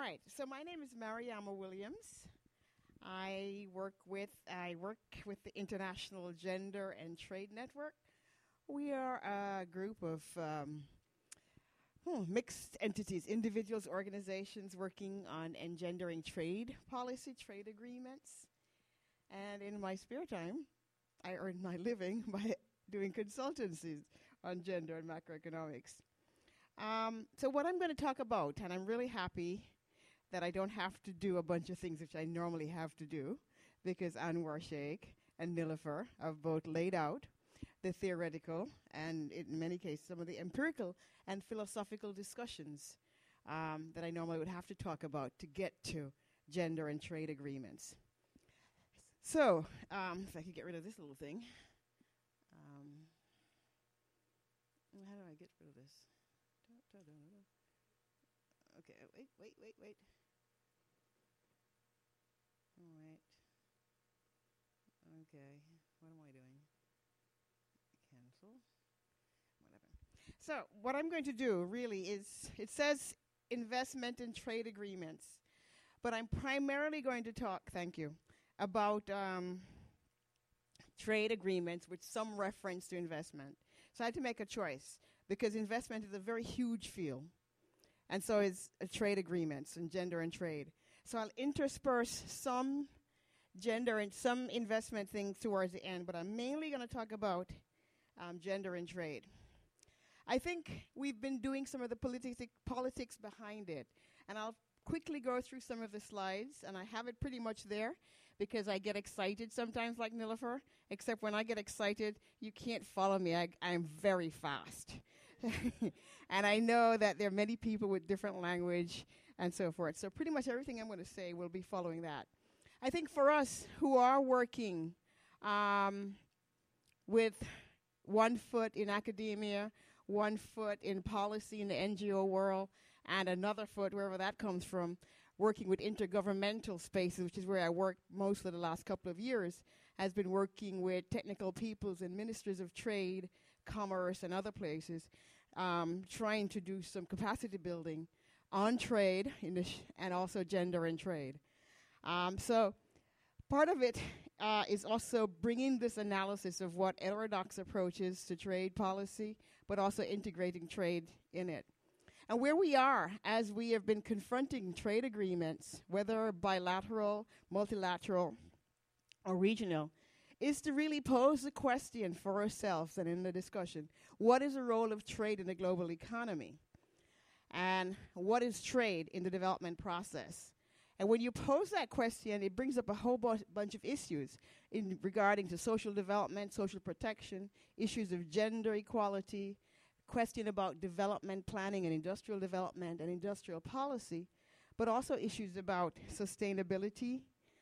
right. So my name is Mariama Williams. I work with the International Gender and Trade Network. We are a group of mixed entities, individuals, organizations working on engendering trade policy, trade agreements. And in my spare time, I earn my living by doing consultancies on gender and macroeconomics. So what I'm going to talk about, and I'm really happy that I don't have to do a bunch of things which I normally have to do, because Anwar Sheikh and Nilofer have both laid out the theoretical and, in many cases, some of the empirical and philosophical discussions that I normally would have to talk about to get to gender and trade agreements. So, if I could get rid of this little thing. How do I get rid of this? Okay, wait. All right. Okay, what am I doing? Cancel. Whatever. So, what I'm going to do really is, it says investment and trade agreements, but I'm primarily going to talk, thank you, about trade agreements with some reference to investment. So I had to make a choice, because investment is a very huge field. And so is trade agreements and gender and trade. So I'll intersperse some gender and some investment things towards the end, but I'm mainly going to talk about gender and trade. I think we've been doing some of the politics behind it. And I'll quickly go through some of the slides, and I have it pretty much there, because I get excited sometimes like Nilofer, except when I get excited, you can't follow me. I'm very fast. And I know that there are many people with different language and so forth. So pretty much everything I'm going to say will be following that. I think for us who are working with one foot in academia, one foot in policy in the NGO world, and another foot, wherever that comes from, working with intergovernmental spaces, which is where I worked most of the last couple of years, has been working with technical peoples and ministers of trade, commerce, and other places, trying to do some capacity building on trade and also gender and trade. So part of it is also bringing this analysis of what heterodox approaches to trade policy, but also integrating trade in it. And where we are, as we have been confronting trade agreements, whether bilateral, multilateral, or regional, is to really pose the question for ourselves and in the discussion, what is the role of trade in the global economy? And what is trade in the development process? And when you pose that question, it brings up a whole bunch of issues in regarding to social development, social protection, issues of gender equality, question about development planning and industrial development and industrial policy, but also issues about sustainability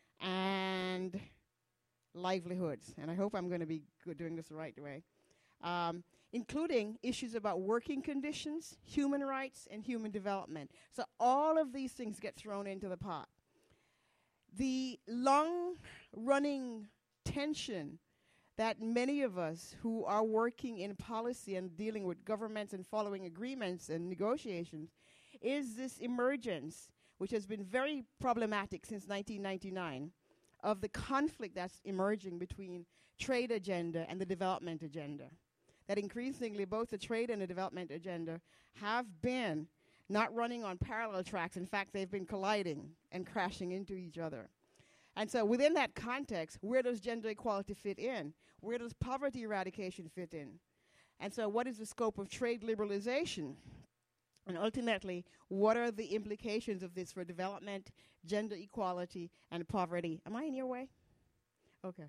and livelihoods. And I hope I'm going to be doing this the right way. Including issues about working conditions, human rights, and human development. So all of these things get thrown into the pot. The long-running tension that many of us who are working in policy and dealing with governments and following agreements and negotiations is this emergence, which has been very problematic since 1999, of the conflict that's emerging between trade agenda and the development agenda. That increasingly both the trade and the development agenda have been not running on parallel tracks. In fact, they've been colliding and crashing into each other. And so within that context, where does gender equality fit in? Where does poverty eradication fit in? And so what is the scope of trade liberalization? And ultimately, what are the implications of this for development, gender equality, and poverty? Am I in your way? Okay.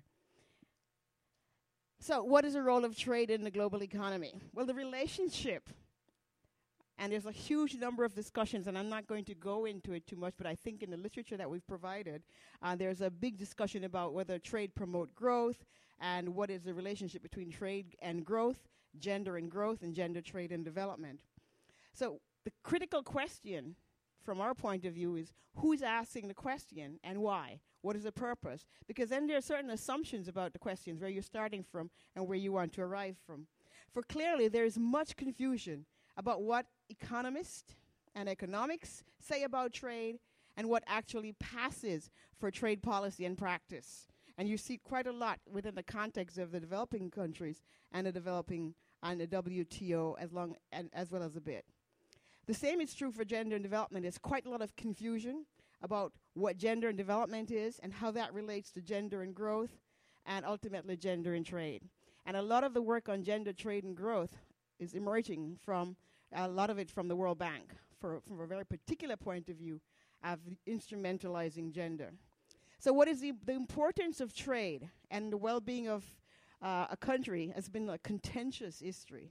So what is the role of trade in the global economy? Well, the relationship, and there's a huge number of discussions, and I'm not going to go into it too much, but I think in the literature that we've provided, there's a big discussion about whether trade promote growth, and what is the relationship between trade and growth, gender and growth, and gender, trade, and development. So the critical question from our point of view is who's asking the question and why? What is the purpose? Because then there are certain assumptions about the questions, where you're starting from and where you want to arrive from. For clearly there is much confusion about what economists and economics say about trade and what actually passes for trade policy and practice. And you see quite a lot within the context of the developing countries and the developing and the WTO as well as a bit. The same is true for gender and development. There's quite a lot of confusion about what gender and development is and how that relates to gender and growth and ultimately gender and trade. And a lot of the work on gender, trade, and growth is emerging from a lot of it from the World Bank from a very particular point of view of instrumentalizing gender. So what is the importance of trade and the well-being of a country has been a contentious history.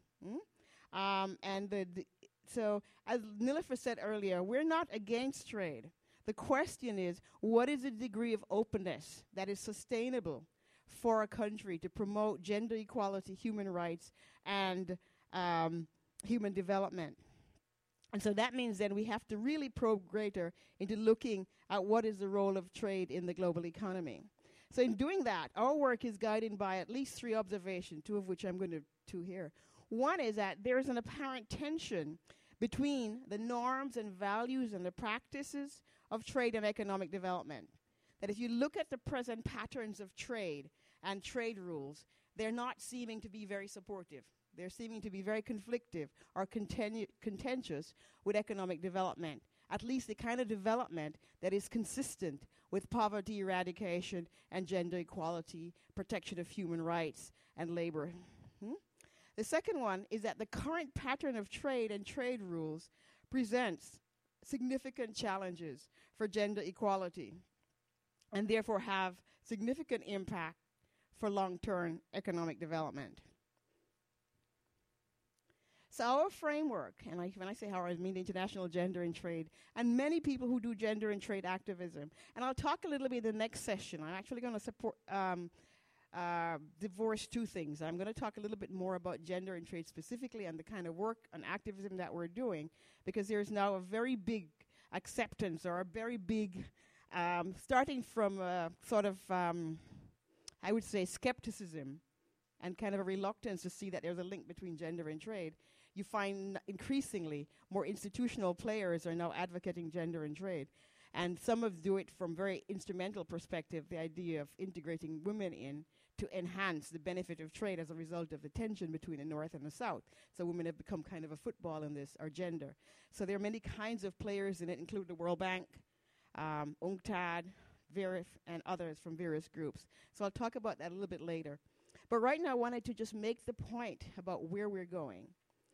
So as Nilofer said earlier, we're not against trade. The question is, what is the degree of openness that is sustainable for a country to promote gender equality, human rights, and human development? And so that means then we have to really probe greater into looking at what is the role of trade in the global economy. So in doing that, our work is guided by at least 3 observations, 2 of which I'm going to here. One is that there is an apparent tension between the norms and values and the practices of trade and economic development. That if you look at the present patterns of trade and trade rules, they're not seeming to be very supportive. They're seeming to be very conflictive or contentious with economic development, at least the kind of development that is consistent with poverty eradication and gender equality, protection of human rights and labor. The second one is that the current pattern of trade and trade rules presents significant challenges for gender equality and therefore have significant impact for long-term economic development. So our framework, and when I say how, I mean international gender and trade, and many people who do gender and trade activism. And I'll talk a little bit in the next session. I'm actually going to divorce 2 things. I'm going to talk a little bit more about gender and trade specifically and the kind of work and activism that we're doing, because there's now a very big acceptance or a very big, starting from sort of, I would say, skepticism and kind of a reluctance to see that there's a link between gender and trade. You find increasingly more institutional players are now advocating gender and trade. And some of do it from very instrumental perspective, the idea of integrating women in to enhance the benefit of trade as a result of the tension between the North and the South. So women have become kind of a football in this, or gender. So there are many kinds of players in it, including the World Bank, UNCTAD, VERIF, and others from various groups. So I'll talk about that a little bit later. But right now I wanted to just make the point about where we're going.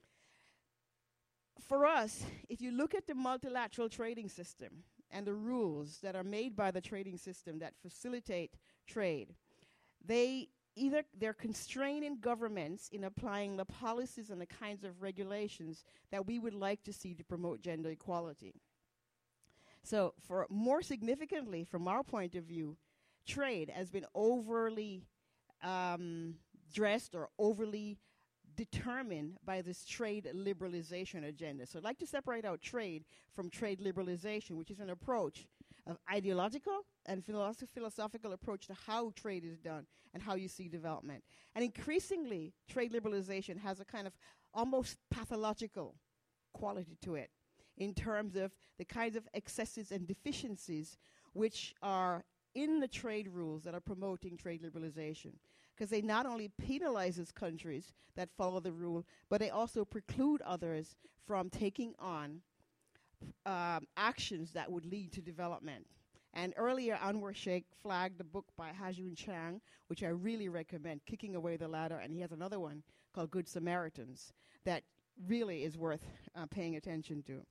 For us, if you look at the multilateral trading system and the rules that are made by the trading system that facilitate trade, they're constraining governments in applying the policies and the kinds of regulations that we would like to see to promote gender equality. So for more significantly, from our point of view, trade has been overly dressed or overly determined by this trade liberalization agenda. So I'd like to separate out trade from trade liberalization, which is an approach of ideological and philosophical approach to how trade is done and how you see development. And increasingly, trade liberalization has a kind of almost pathological quality to it in terms of the kinds of excesses and deficiencies which are in the trade rules that are promoting trade liberalization, because they not only penalizes countries that follow the rule, but they also preclude others from taking on actions that would lead to development. And earlier, Anwar Sheikh flagged the book by Ha-Joon Chang, which I really recommend, Kicking Away the Ladder, and he has another one called Good Samaritans that really is worth paying attention to.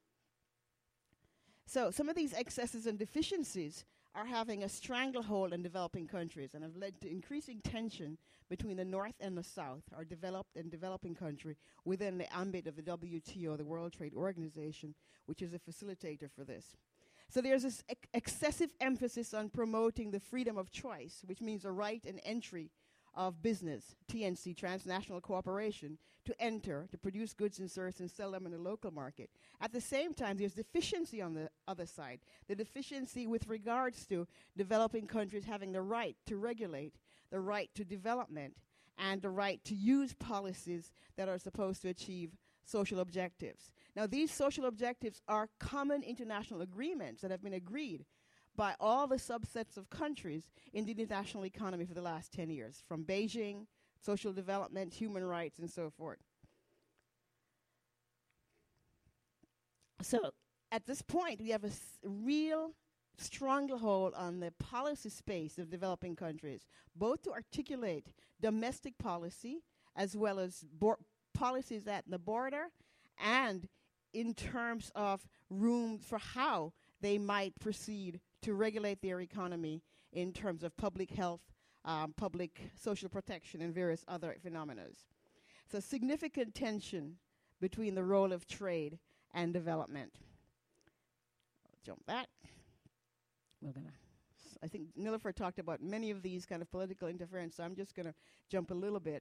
So some of these excesses and deficiencies are having a stranglehold in developing countries and have led to increasing tension between the North and the South, our developed and developing country, within the ambit of the WTO, the World Trade Organization, which is a facilitator for this. So there's this excessive emphasis on promoting the freedom of choice, which means a right and entry of business, TNC, transnational cooperation, to enter, to produce goods and services and sell them in the local market. At the same time, there's deficiency on the other side, the deficiency with regards to developing countries having the right to regulate, the right to development, and the right to use policies that are supposed to achieve social objectives. Now, these social objectives are common international agreements that have been agreed by all the subsets of countries in the international economy for the last 10 years, from Beijing, social development, human rights, and so forth. So, at this point, we have a real stranglehold on the policy space of developing countries, both to articulate domestic policy as well as policies at the border, and in terms of room for how they might proceed to regulate their economy in terms of public health, public social protection, and various other phenomena. So significant tension between the role of trade and development. I'll jump that. I think Nilofer talked about many of these kind of political interference, so I'm just going to jump a little bit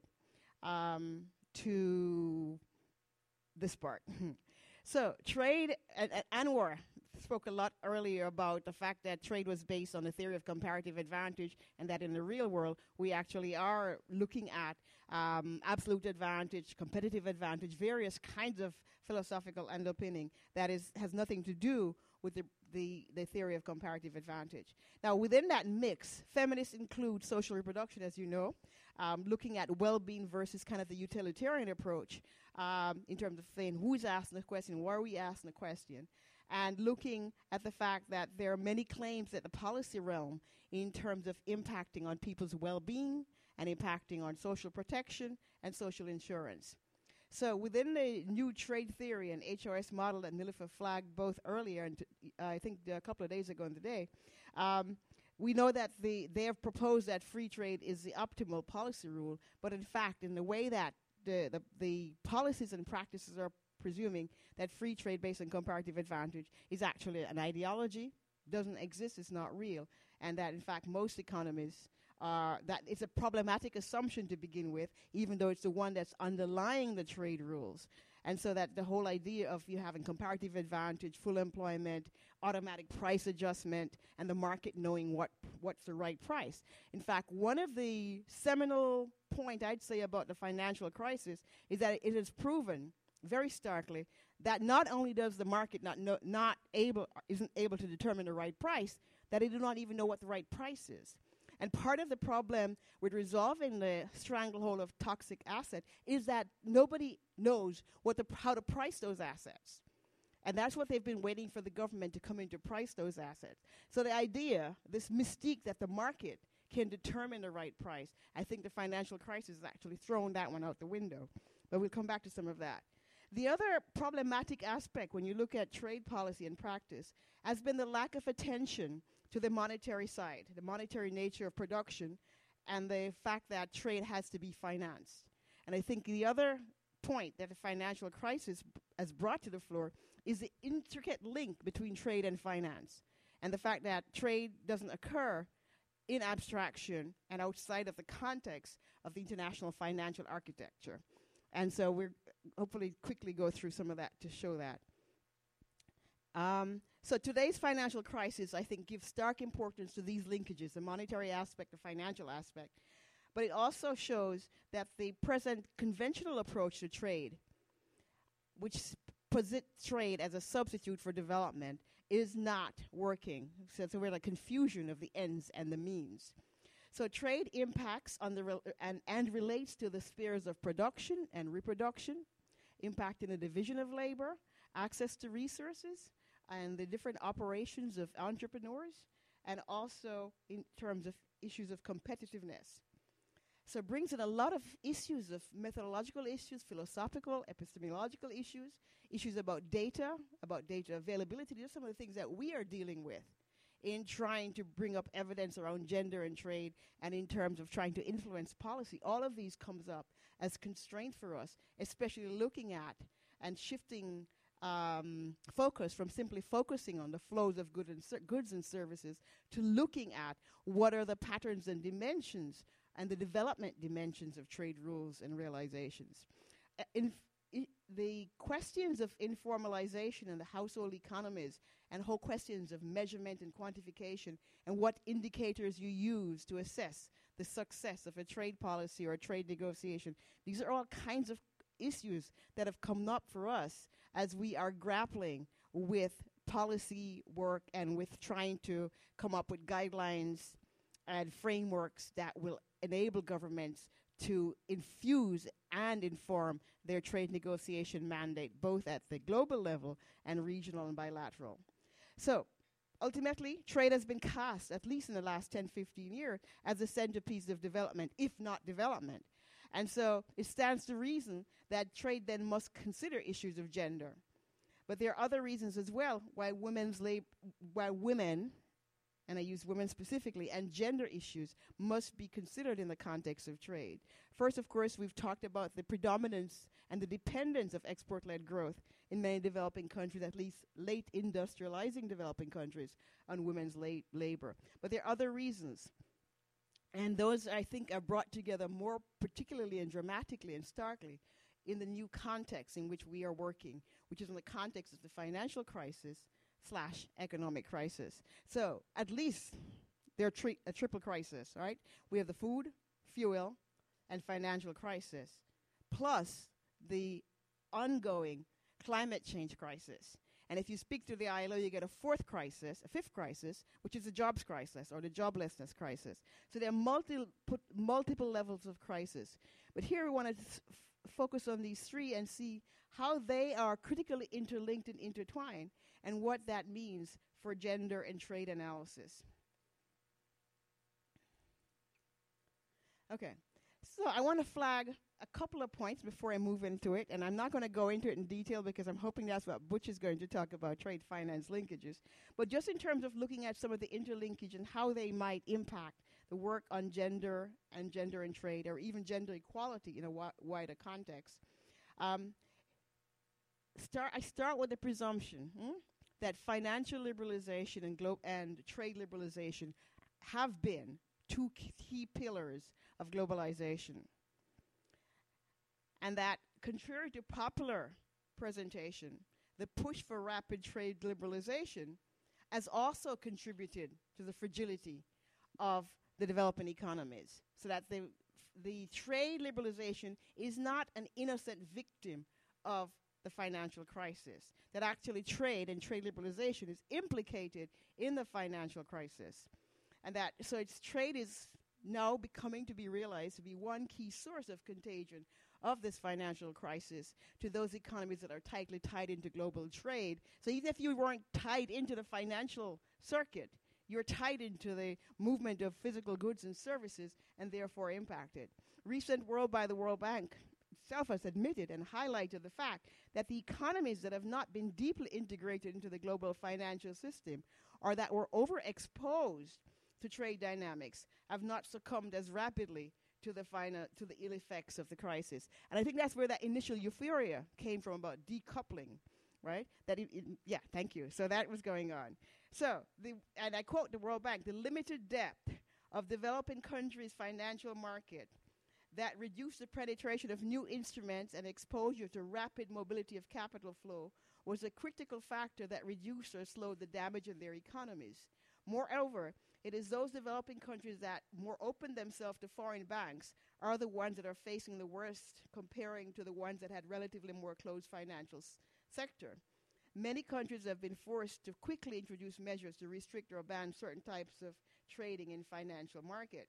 to this part. So trade, Anwar spoke a lot earlier about the fact that trade was based on the theory of comparative advantage, and that in the real world we actually are looking at absolute advantage, competitive advantage, various kinds of philosophical underpinning that has nothing to do with the theory of comparative advantage. Now, within that mix, feminists include social reproduction, as you know, looking at well-being versus kind of the utilitarian approach in terms of saying who's asking the question, why are we asking the question, and looking at the fact that there are many claims at the policy realm in terms of impacting on people's well-being and impacting on social protection and social insurance. So within the new trade theory and HRS model that Nilofer flagged both earlier and I think a couple of days ago and today, we know that they have proposed that free trade is the optimal policy rule, but in fact, in the way that the policies and practices are presuming that free trade based on comparative advantage is actually an ideology, doesn't exist, it's not real, and that in fact most economies that it's a problematic assumption to begin with, even though it's the one that's underlying the trade rules. And so that the whole idea of you having comparative advantage, full employment, automatic price adjustment, and the market knowing what's the right price. In fact, one of the seminal point I'd say about the financial crisis is that it has proven very starkly that not only does the market isn't able to determine the right price, that they do not even know what the right price is. And part of the problem with resolving the stranglehold of toxic asset is that nobody knows how to price those assets. And that's what they've been waiting for the government to come in to price those assets. So the idea, this mystique that the market can determine the right price, I think the financial crisis has actually thrown that one out the window. But we'll come back to some of that. The other problematic aspect when you look at trade policy and practice has been the lack of attention to the monetary side, the monetary nature of production, and the fact that trade has to be financed. And I think the other point that the financial crisis has brought to the floor is the intricate link between trade and finance, and the fact that trade doesn't occur in abstraction and outside of the context of the international financial architecture. And so we'll hopefully quickly go through some of that to show that. So today's financial crisis, I think, gives stark importance to these linkages, the monetary aspect, the financial aspect. But it also shows that the present conventional approach to trade, which posits trade as a substitute for development, is not working. So we're in a confusion of the ends and the means. So trade impacts on and relates to the spheres of production and reproduction, impacting the division of labor, access to resources, and the different operations of entrepreneurs, and also in terms of issues of competitiveness. So it brings in a lot of issues of methodological issues, philosophical, epistemological issues about data availability. These are some of the things that we are dealing with in trying to bring up evidence around gender and trade, and in terms of trying to influence policy. All of these comes up as constraint for us, especially looking at and shifting focus from simply focusing on the flows of goods and services to looking at what are the patterns and dimensions and the development dimensions of trade rules and realizations. The questions of informalization in the household economies and whole questions of measurement and quantification and what indicators you use to assess the success of a trade policy or a trade negotiation, these are all kinds of issues that have come up for us as we are grappling with policy work and with trying to come up with guidelines and frameworks that will enable governments to infuse and inform their trade negotiation mandate, both at the global level and regional and bilateral. So, ultimately, trade has been cast, at least in the last 10, 15 years, as the centerpiece of development, if not development. And so it stands to reason that trade then must consider issues of gender. But there are other reasons as well why women, and I use women specifically, and gender issues must be considered in the context of trade. First, of course, we've talked about the predominance and the dependence of export-led growth in many developing countries, at least late industrializing developing countries, on women's labor. But there are other reasons. And those, I think, are brought together more particularly and dramatically and starkly in the new context in which we are working, which is in the context of the financial crisis / economic crisis. So at least there are a triple crisis, right? We have the food, fuel, and financial crisis, plus the ongoing climate change crisis. And if you speak to the ILO, you get a fifth crisis, which is the jobs crisis or the joblessness crisis. So there are multiple levels of crisis. But here we want to focus on these three and see how they are critically interlinked and intertwined and what that means for gender and trade analysis. Okay, so I want to flag a couple of points before I move into it, and I'm not going to go into it in detail because I'm hoping that's what Butch is going to talk about, trade finance linkages. But just in terms of looking at some of the interlinkage and how they might impact the work on gender and trade, or even gender equality in a wider context. I start with the presumption that financial liberalization and trade liberalization have been two key pillars of globalization. And that, contrary to popular presentation, the push for rapid trade liberalization has also contributed to the fragility of the developing economies, so that the trade liberalization is not an innocent victim of the financial crisis, that actually trade and trade liberalization is implicated in the financial crisis. And that, so trade is now becoming to be realized to be one key source of contagion of this financial crisis to those economies that are tightly tied into global trade. So even if you weren't tied into the financial circuit, you're tied into the movement of physical goods and services and therefore impacted. Recent World by the World Bank itself has admitted and highlighted the fact that the economies that have not been deeply integrated into the global financial system or that were overexposed to trade dynamics have not succumbed as rapidly to the ill effects of the crisis. And I think that's where that initial euphoria came from about decoupling, right? Yeah, thank you. So that was going on. So, and I quote the World Bank, the limited depth of developing countries' financial market that reduced the penetration of new instruments and exposure to rapid mobility of capital flow was a critical factor that reduced or slowed the damage in their economies. Moreover, it is those developing countries that more open themselves to foreign banks are the ones that are facing the worst comparing to the ones that had relatively more closed financial sector. Many countries have been forced to quickly introduce measures to restrict or ban certain types of trading in financial market.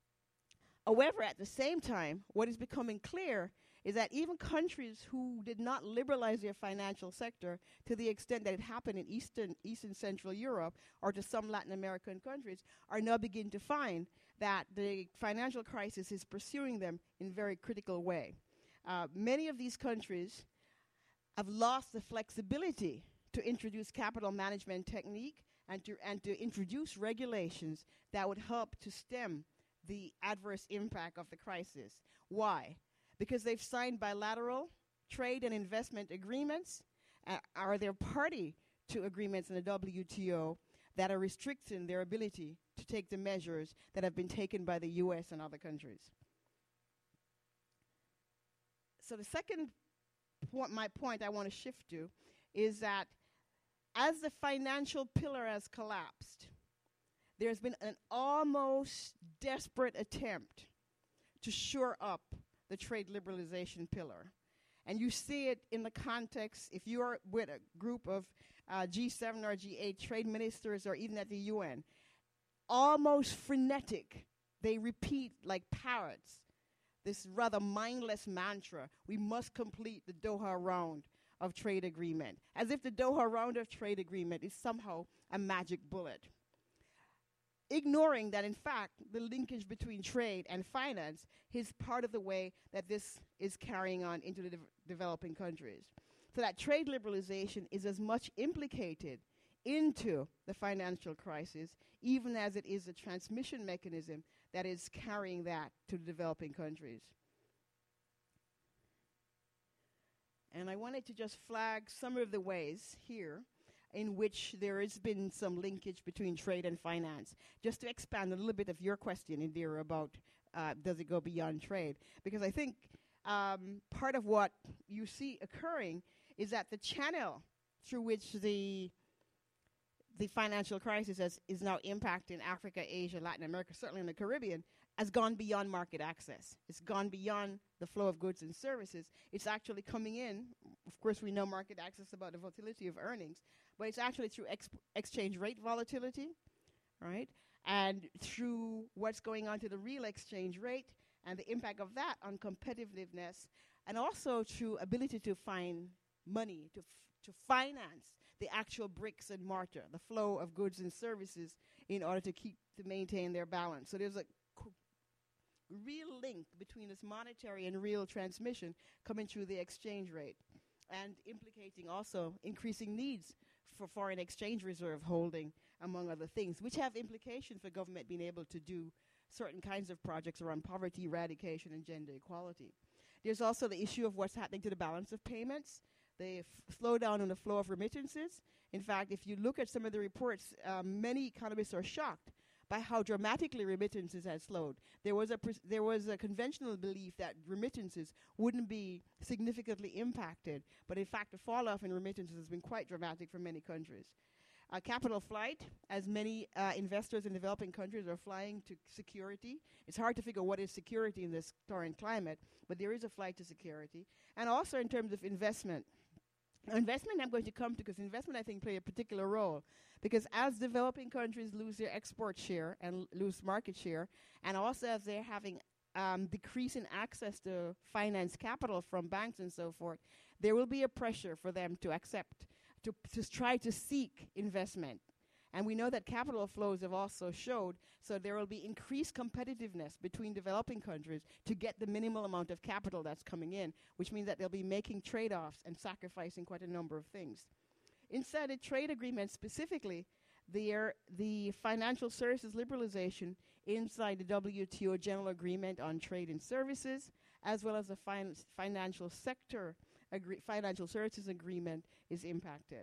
However, at the same time, what is becoming clear is that even countries who did not liberalize their financial sector to the extent that it happened in East and Central Europe or to some Latin American countries are now beginning to find that the financial crisis is pursuing them in a very critical way. Many of these countries have lost the flexibility to introduce capital management technique and to introduce regulations that would help to stem the adverse impact of the crisis. Why? Because they've signed bilateral trade and investment agreements, are they're party to agreements in the WTO that are restricting their ability to take the measures that have been taken by the US and other countries. So the second point I want to shift to is that as the financial pillar has collapsed, there's been an almost desperate attempt to shore up the trade liberalization pillar. And you see it in the context, if you're with a group of G7 or G8 trade ministers or even at the UN, almost frenetic. They repeat like parrots this rather mindless mantra: we must complete the Doha round of trade agreement, as if the Doha round of trade agreement is somehow a magic bullet. Ignoring that, in fact, the linkage between trade and finance is part of the way that this is carrying on into the developing countries. So that trade liberalization is as much implicated into the financial crisis, even as it is a transmission mechanism that is carrying that to the developing countries. And I wanted to just flag some of the ways here in which there has been some linkage between trade and finance, just to expand a little bit of your question, Indira, about does it go beyond trade? Because I think part of what you see occurring is that the channel through which the financial crisis is now impacting Africa, Asia, Latin America, certainly in the Caribbean, has gone beyond market access. It's gone beyond the flow of goods and services. It's actually coming in. Of course, we know market access about the volatility of earnings, but it's actually through exchange rate volatility, right? And through what's going on to the real exchange rate and the impact of that on competitiveness, and also through ability to find money to finance the actual bricks and mortar, the flow of goods and services in order to maintain their balance. So there's a real link between this monetary and real transmission coming through the exchange rate, and implicating also increasing needs for foreign exchange reserve holding, among other things, which have implications for government being able to do certain kinds of projects around poverty eradication and gender equality. There's also the issue of what's happening to the balance of payments, the slowdown in the flow of remittances. In fact, if you look at some of the reports, many economists are shocked by how dramatically remittances had slowed. There was a conventional belief that remittances wouldn't be significantly impacted, but in fact the fall off in remittances has been quite dramatic for many countries. Capital flight, as many investors in developing countries are flying to security. It's hard to figure what is security in this current climate, but there is a flight to security. And also in terms of investment. Investment I'm going to come to, because investment I think play a particular role, because as developing countries lose their export share and lose market share, and also as they're having decreasing access to finance capital from banks and so forth, there will be a pressure for them to accept, to try to seek investment. And we know that capital flows have also showed, so there will be increased competitiveness between developing countries to get the minimal amount of capital that's coming in, which means that they'll be making trade-offs and sacrificing quite a number of things. Inside the trade agreement specifically, the financial services liberalization inside the WTO General Agreement on Trade and Services, as well as the financial sector financial services agreement is impacted.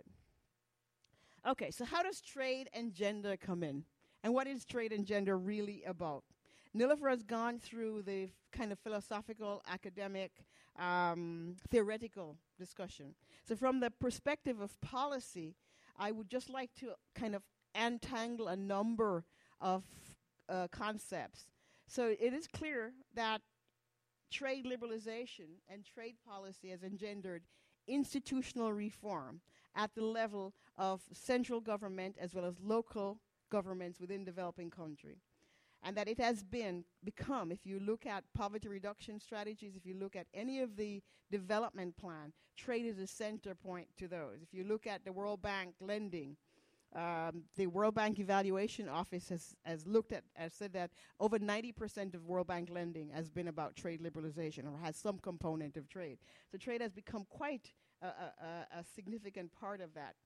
Okay, so how does trade and gender come in? And what is trade and gender really about? Nilofer has gone through the kind of philosophical, academic, theoretical discussion. So from the perspective of policy, I would just like to kind of untangle a number of concepts. So it is clear that trade liberalization and trade policy has engendered institutional reform at the level of central government as well as local governments within developing country. And that it has become, if you look at poverty reduction strategies, if you look at any of the development plan, trade is a center point to those. If you look at the World Bank lending, the World Bank Evaluation Office has said that over 90% of World Bank lending has been about trade liberalization or has some component of trade. So trade has become quite a significant part of that.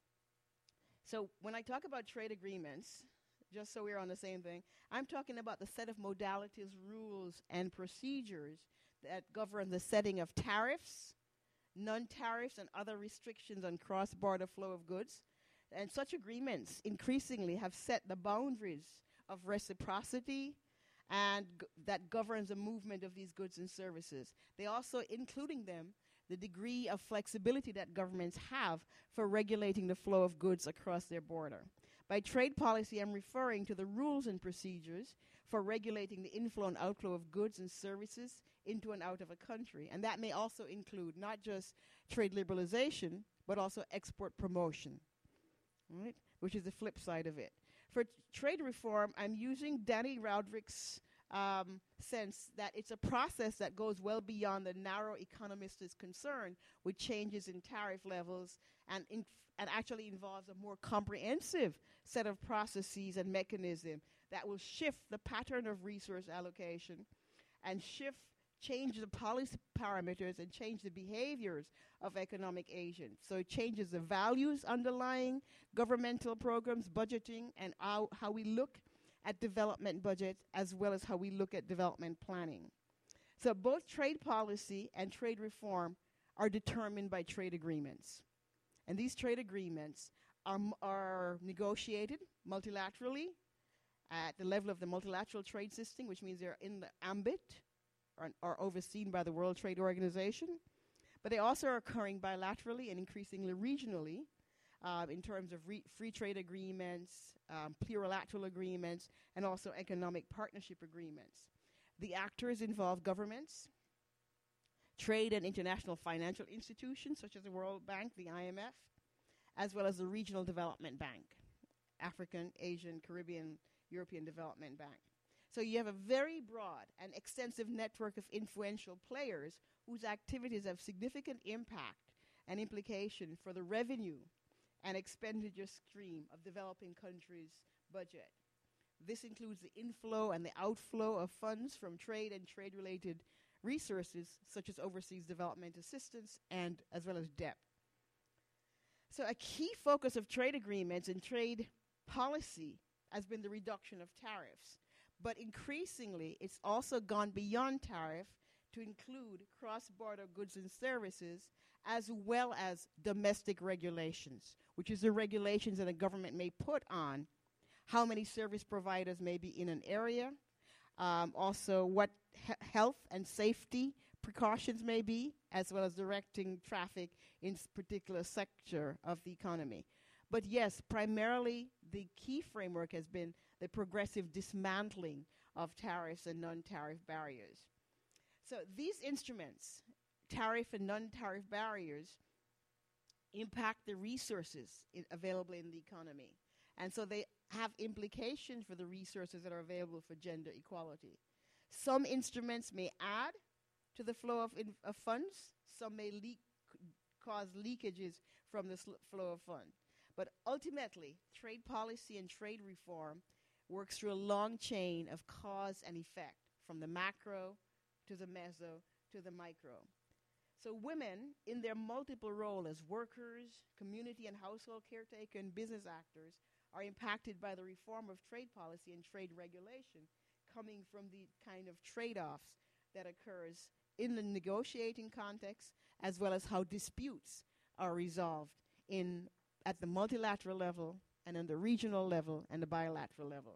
So when I talk about trade agreements, just so we're on the same thing, I'm talking about the set of modalities, rules, and procedures that govern the setting of tariffs, non-tariffs, and other restrictions on cross-border flow of goods. And such agreements increasingly have set the boundaries of reciprocity and that governs the movement of these goods and services. They also, including them, the degree of flexibility that governments have for regulating the flow of goods across their border. By trade policy, I'm referring to the rules and procedures for regulating the inflow and outflow of goods and services into and out of a country. And that may also include not just trade liberalization, but also export promotion, right? Which is the flip side of it. For trade reform, I'm using Danny Roderick's sense that it's a process that goes well beyond the narrow economist's concern with changes in tariff levels and actually involves a more comprehensive set of processes and mechanisms that will shift the pattern of resource allocation and change the policy parameters and change the behaviors of economic agents. So it changes the values underlying governmental programs, budgeting, and how we look at development budgets as well as how we look at development planning. So both trade policy and trade reform are determined by trade agreements. And these trade agreements are negotiated multilaterally at the level of the multilateral trade system, which means they're in the ambit or overseen by the World Trade Organization. But they also are occurring bilaterally and increasingly regionally in terms of free trade agreements, plurilateral agreements, and also economic partnership agreements. The actors involve governments, trade and international financial institutions such as the World Bank, the IMF, as well as the Regional Development Bank, African, Asian, Caribbean, European Development Bank. So you have a very broad and extensive network of influential players whose activities have significant impact and implication for the revenue and expenditure stream of developing countries' budget. This includes the inflow and the outflow of funds from trade and trade-related resources, such as overseas development assistance and as well as debt. So a key focus of trade agreements and trade policy has been the reduction of tariffs. But increasingly, it's also gone beyond tariff to include cross-border goods and services as well as domestic regulations, which is the regulations that a government may put on how many service providers may be in an area, also what health and safety precautions may be, as well as directing traffic in particular sector of the economy. But yes, primarily the key framework has been the progressive dismantling of tariffs and non-tariff barriers. So these instruments, tariff and non-tariff barriers, impact the resources available in the economy. And so they have implications for the resources that are available for gender equality. Some instruments may add to the flow of funds. Some may cause leakages from the flow of funds. But ultimately, trade policy and trade reform works through a long chain of cause and effect, from the macro to the meso to the micro. So women, in their multiple roles as workers, community and household caretaker, and business actors, are impacted by the reform of trade policy and trade regulation, coming from the kind of trade-offs that occurs in the negotiating context, as well as how disputes are resolved at the multilateral level and on the regional level and the bilateral level.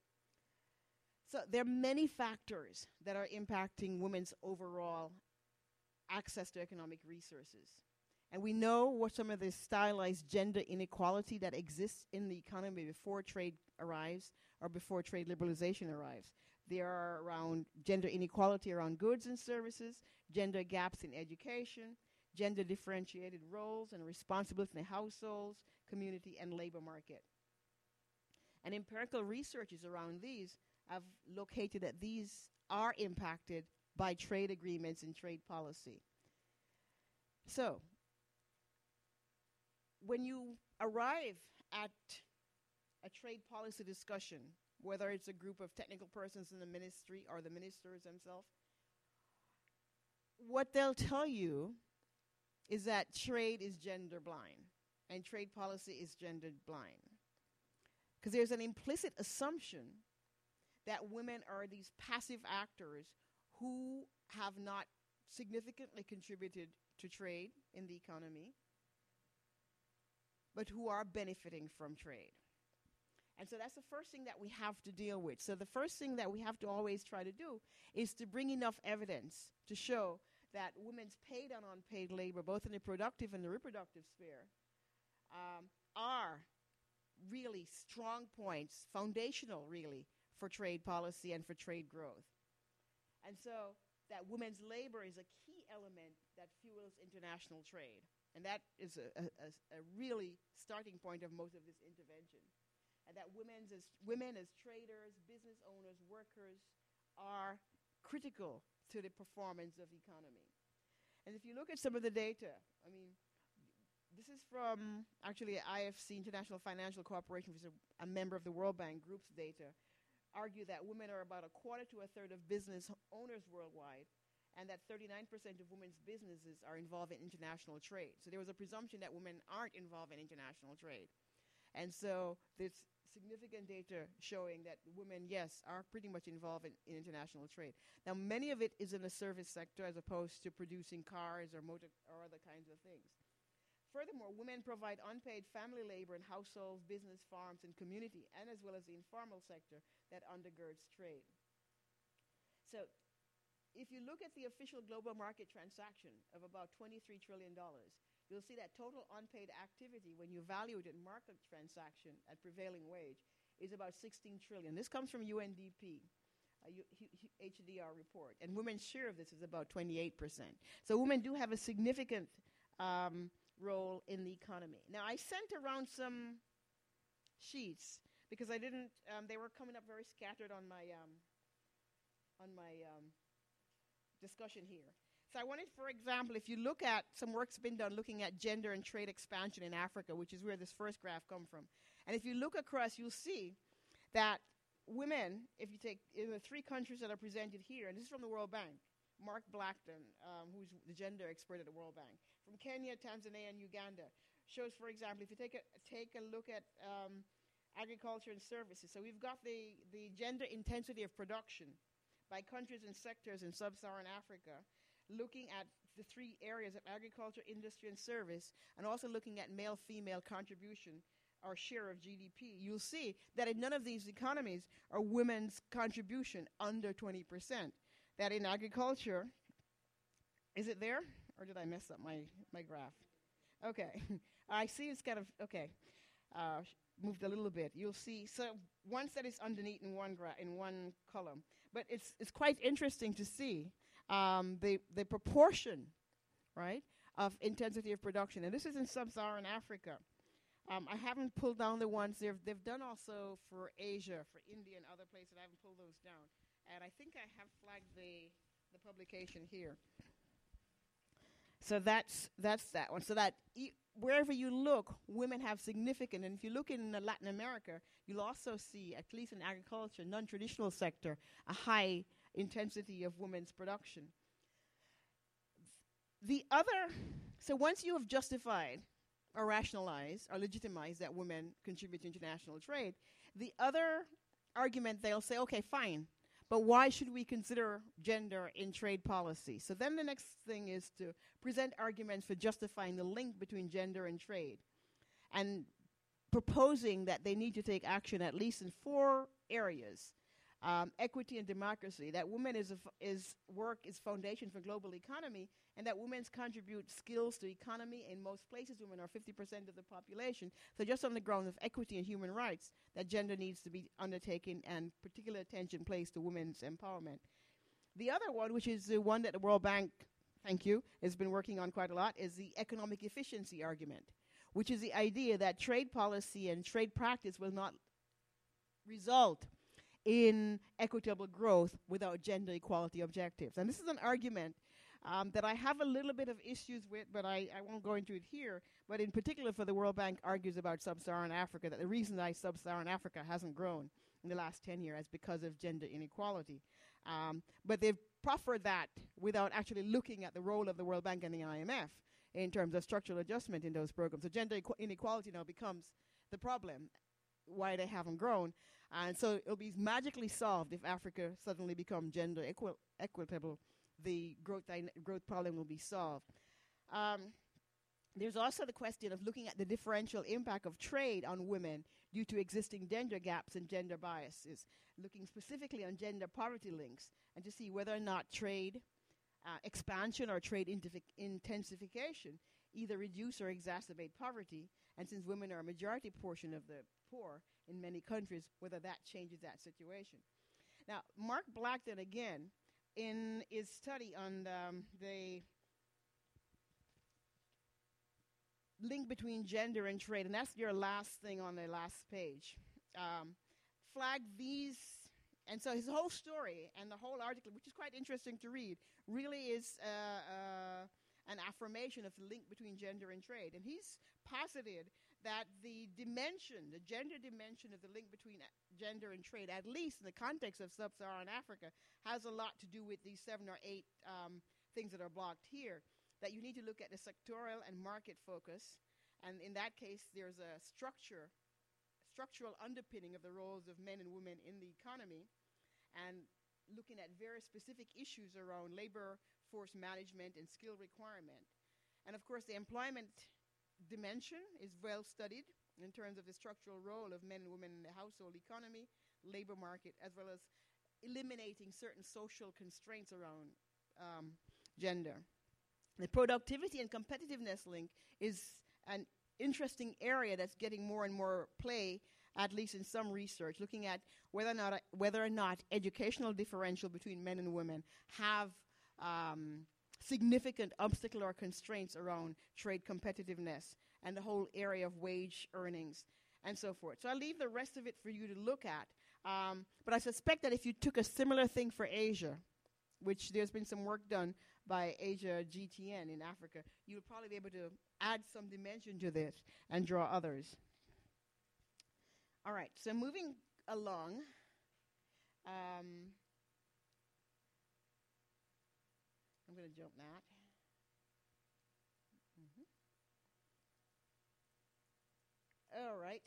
So there are many factors that are impacting women's overall access to economic resources. And we know what some of the stylized gender inequality that exists in the economy before trade arrives or before trade liberalization arrives. There are around gender inequality around goods and services, gender gaps in education, gender differentiated roles and responsibility in households, community, and labor market. And empirical researches around these have located that these are impacted by trade agreements and trade policy. So, when you arrive at a trade policy discussion, whether it's a group of technical persons in the ministry or the ministers themselves, what they'll tell you is that trade is gender blind and trade policy is gender blind. Because there's an implicit assumption that women are these passive actors who have not significantly contributed to trade in the economy, but who are benefiting from trade. And so that's the first thing that we have to deal with. So the first thing that we have to always try to do is to bring enough evidence to show that women's paid and unpaid labor, both in the productive and the reproductive sphere, are real really strong points, foundational really, for trade policy and for trade growth. And so that women's labor is a key element that fuels international trade. And that is a really starting point of most of this intervention. And that women as traders, business owners, workers are critical to the performance of the economy. And if you look at some of the data, I mean, this is from actually IFC, International Financial Corporation, which is a member of the World Bank Group's data, argue that women are about a quarter to a third of business owners worldwide, and that 39% of women's businesses are involved in international trade. So there was a presumption that women aren't involved in international trade. And so there's significant data showing that women, yes, are pretty much involved in international trade. Now, many of it is in the service sector as opposed to producing cars or motor or other kinds of things. Furthermore, women provide unpaid family labor in households, business, farms, and community, and as well as the informal sector that undergirds trade. So if you look at the official global market transaction of about $23 trillion, you'll see that total unpaid activity, when you value it in market transaction at prevailing wage, is about 16 trillion. This comes from UNDP, HDR report, and women's share of this is about 28%. So women do have a significant role in the economy. Now, I sent around some sheets because I didn't, they were coming up very scattered on my discussion here. So I wanted, for example, if you look at some work's been done looking at gender and trade expansion in Africa, which is where this first graph comes from. And if you look across, you'll see that women, if you take in the 3 countries that are presented here, and this is from the World Bank, Mark Blackton, who's the gender expert at the World Bank, from Kenya, Tanzania, and Uganda, shows, for example, if you take a look at agriculture and services. So we've got the gender intensity of production by countries and sectors in sub-Saharan Africa, looking at the 3 areas of agriculture, industry, and service, and also looking at male-female contribution or share of GDP. You'll see that in none of these economies are women's contribution under 20%. That in agriculture, is it there? Or did I mess up my graph? Okay. I see it's kind of, okay, moved a little bit. You'll see, so one set is underneath in one column. But it's quite interesting to see the proportion, right, of intensity of production. And this is in sub-Saharan Africa. I haven't pulled down the ones they've done also for Asia, for India and other places. I haven't pulled those down. And I think I have flagged the publication here. So that's that one. So that wherever you look, women have significant, and if you look in Latin America, you'll also see, at least in agriculture, non-traditional sector, a high intensity of women's production. So once you have justified or rationalized or legitimized that women contribute to international trade, the other argument they'll say, okay, fine, but why should we consider gender in trade policy? So then the next thing is to present arguments for justifying the link between gender and trade and proposing that they need to take action at least in 4 areas. Equity and democracy, that women work is foundation for global economy, and that women contribute skills to economy. In most places, women are 50% of the population. So just on the ground of equity and human rights, that gender needs to be undertaken and particular attention placed to women's empowerment. The other one, which is the one that the World Bank, thank you, has been working on quite a lot, is the economic efficiency argument, which is the idea that trade policy and trade practice will not result in equitable growth without gender equality objectives. And this is an argument that I have a little bit of issues with, but I won't go into it here. But in particular, for the World Bank argues about sub-Saharan Africa, that the reason that sub-Saharan Africa hasn't grown in the last 10 years is because of gender inequality. But they've proffered that without actually looking at the role of the World Bank and the IMF in terms of structural adjustment in those programs. So gender inequality now becomes the problem, why they haven't grown. And so it'll be magically solved if Africa suddenly becomes gender equitable. The growth problem will be solved. There's also the question of looking at the differential impact of trade on women due to existing gender gaps and gender biases, looking specifically on gender poverty links, and to see whether or not trade expansion or trade intensification either reduce or exacerbate poverty, And since women are a majority portion of the poor in many countries, whether that changes that situation. Now, Mark Blackton, again, in his study on the link between gender and trade, and that's your last thing on the last page, flagged these. And so his whole story and the whole article, which is quite interesting to read, really is an affirmation of the link between gender and trade. And he's posited that the gender dimension of the link between gender and trade, at least in the context of sub-Saharan Africa, has a lot to do with these 7 or 8 things that are blocked here. That you need to look at the sectoral and market focus. And in that case, there's a structural underpinning of the roles of men and women in the economy, and looking at very specific issues around labor force management and skill requirement. And of course, the employment dimension is well studied in terms of the structural role of men and women in the household economy, labor market, as well as eliminating certain social constraints around gender. The productivity and competitiveness link is an interesting area that's getting more and more play, at least in some research, looking at whether or not educational differential between men and women have significant obstacle or constraints around trade competitiveness and the whole area of wage earnings and so forth. So I'll leave the rest of it for you to look at. But I suspect that if you took a similar thing for Asia, which there's been some work done by Asia GTN in Africa, you'll probably be able to add some dimension to this and draw others. All right, so moving along. I'm going to jump that. All right.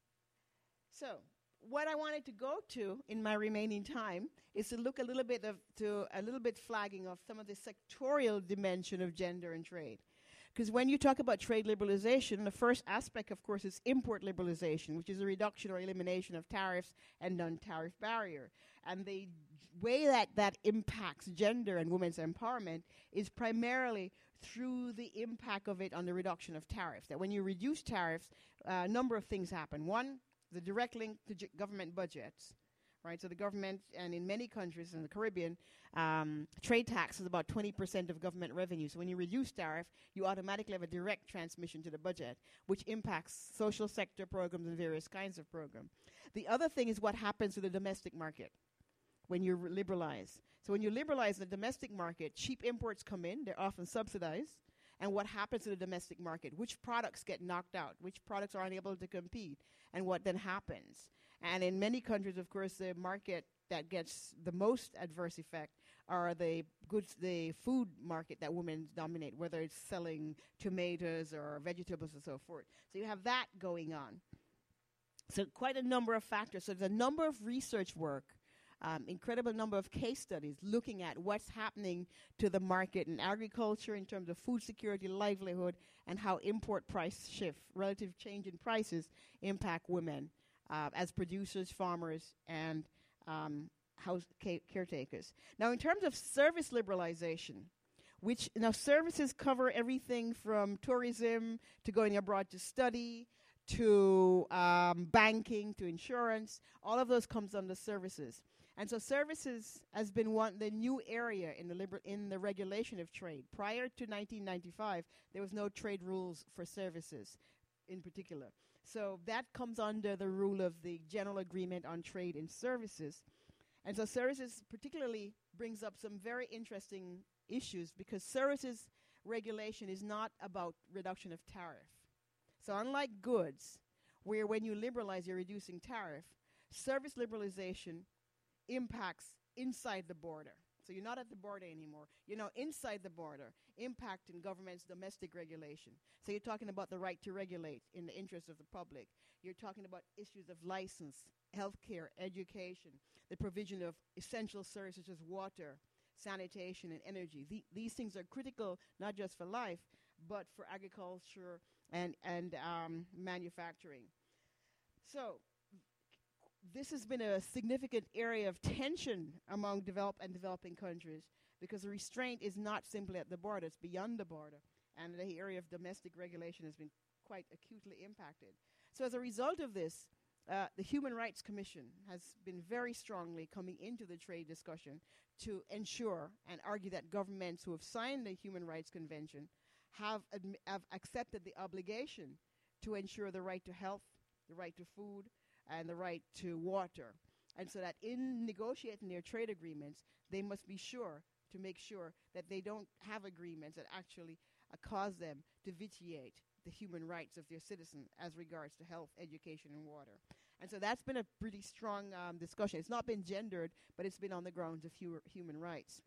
So what I wanted to go to in my remaining time is to look a little bit flagging of some of the sectorial dimension of gender and trade. Because when you talk about trade liberalization, the first aspect, of course, is import liberalization, which is a reduction or elimination of tariffs and non-tariff barrier. And the way that impacts gender and women's empowerment is primarily through the impact of it on the reduction of tariffs. That when you reduce tariffs, a number of things happen. One, the direct link to government budgets, right? So the government, and in many countries in the Caribbean, trade tax is about 20% of government revenue. So when you reduce tariff, you automatically have a direct transmission to the budget, which impacts social sector programs and various kinds of programs. The other thing is what happens to the domestic market when you liberalize. So when you liberalize the domestic market, cheap imports come in, they're often subsidized. And what happens to the domestic market? Which products get knocked out? Which products are unable to compete? And what then happens? And in many countries, of course, the market that gets the most adverse effect are the food market that women dominate, whether it's selling tomatoes or vegetables and so forth. So you have that going on. So quite a number of factors. So there's a number of research work, incredible number of case studies looking at what's happening to the market in agriculture in terms of food security, livelihood, and how import price shift, relative change in prices, impact women as producers, farmers, and house caretakers. Now, in terms of service liberalization, which now services cover everything from tourism to going abroad to study to banking to insurance, all of those comes under services. And so services has been the new area in the regulation of trade. Prior to 1995, there was no trade rules for services in particular. So that comes under the rule of the General Agreement on Trade in Services. And so services particularly brings up some very interesting issues because services regulation is not about reduction of tariff. So unlike goods, where when you liberalize, you're reducing tariff, service liberalization impacts inside the border. So you're not at the border anymore. You're now inside the border, impacting government's domestic regulation. So you're talking about the right to regulate in the interest of the public. You're talking about issues of license, healthcare, education, the provision of essential services such as water, sanitation, and energy. These things are critical not just for life, but for agriculture and manufacturing. So this has been a significant area of tension among developed and developing countries because the restraint is not simply at the border, it's beyond the border. And the area of domestic regulation has been quite acutely impacted. So as a result of this, the Human Rights Commission has been very strongly coming into the trade discussion to ensure and argue that governments who have signed the Human Rights Convention have accepted the obligation to ensure the right to health, the right to food, and the right to water. And so that in negotiating their trade agreements, they must be sure to make sure that they don't have agreements that actually cause them to vitiate the human rights of their citizens as regards to health, education, and water. And so that's been a pretty strong discussion. It's not been gendered, but it's been on the grounds of human rights.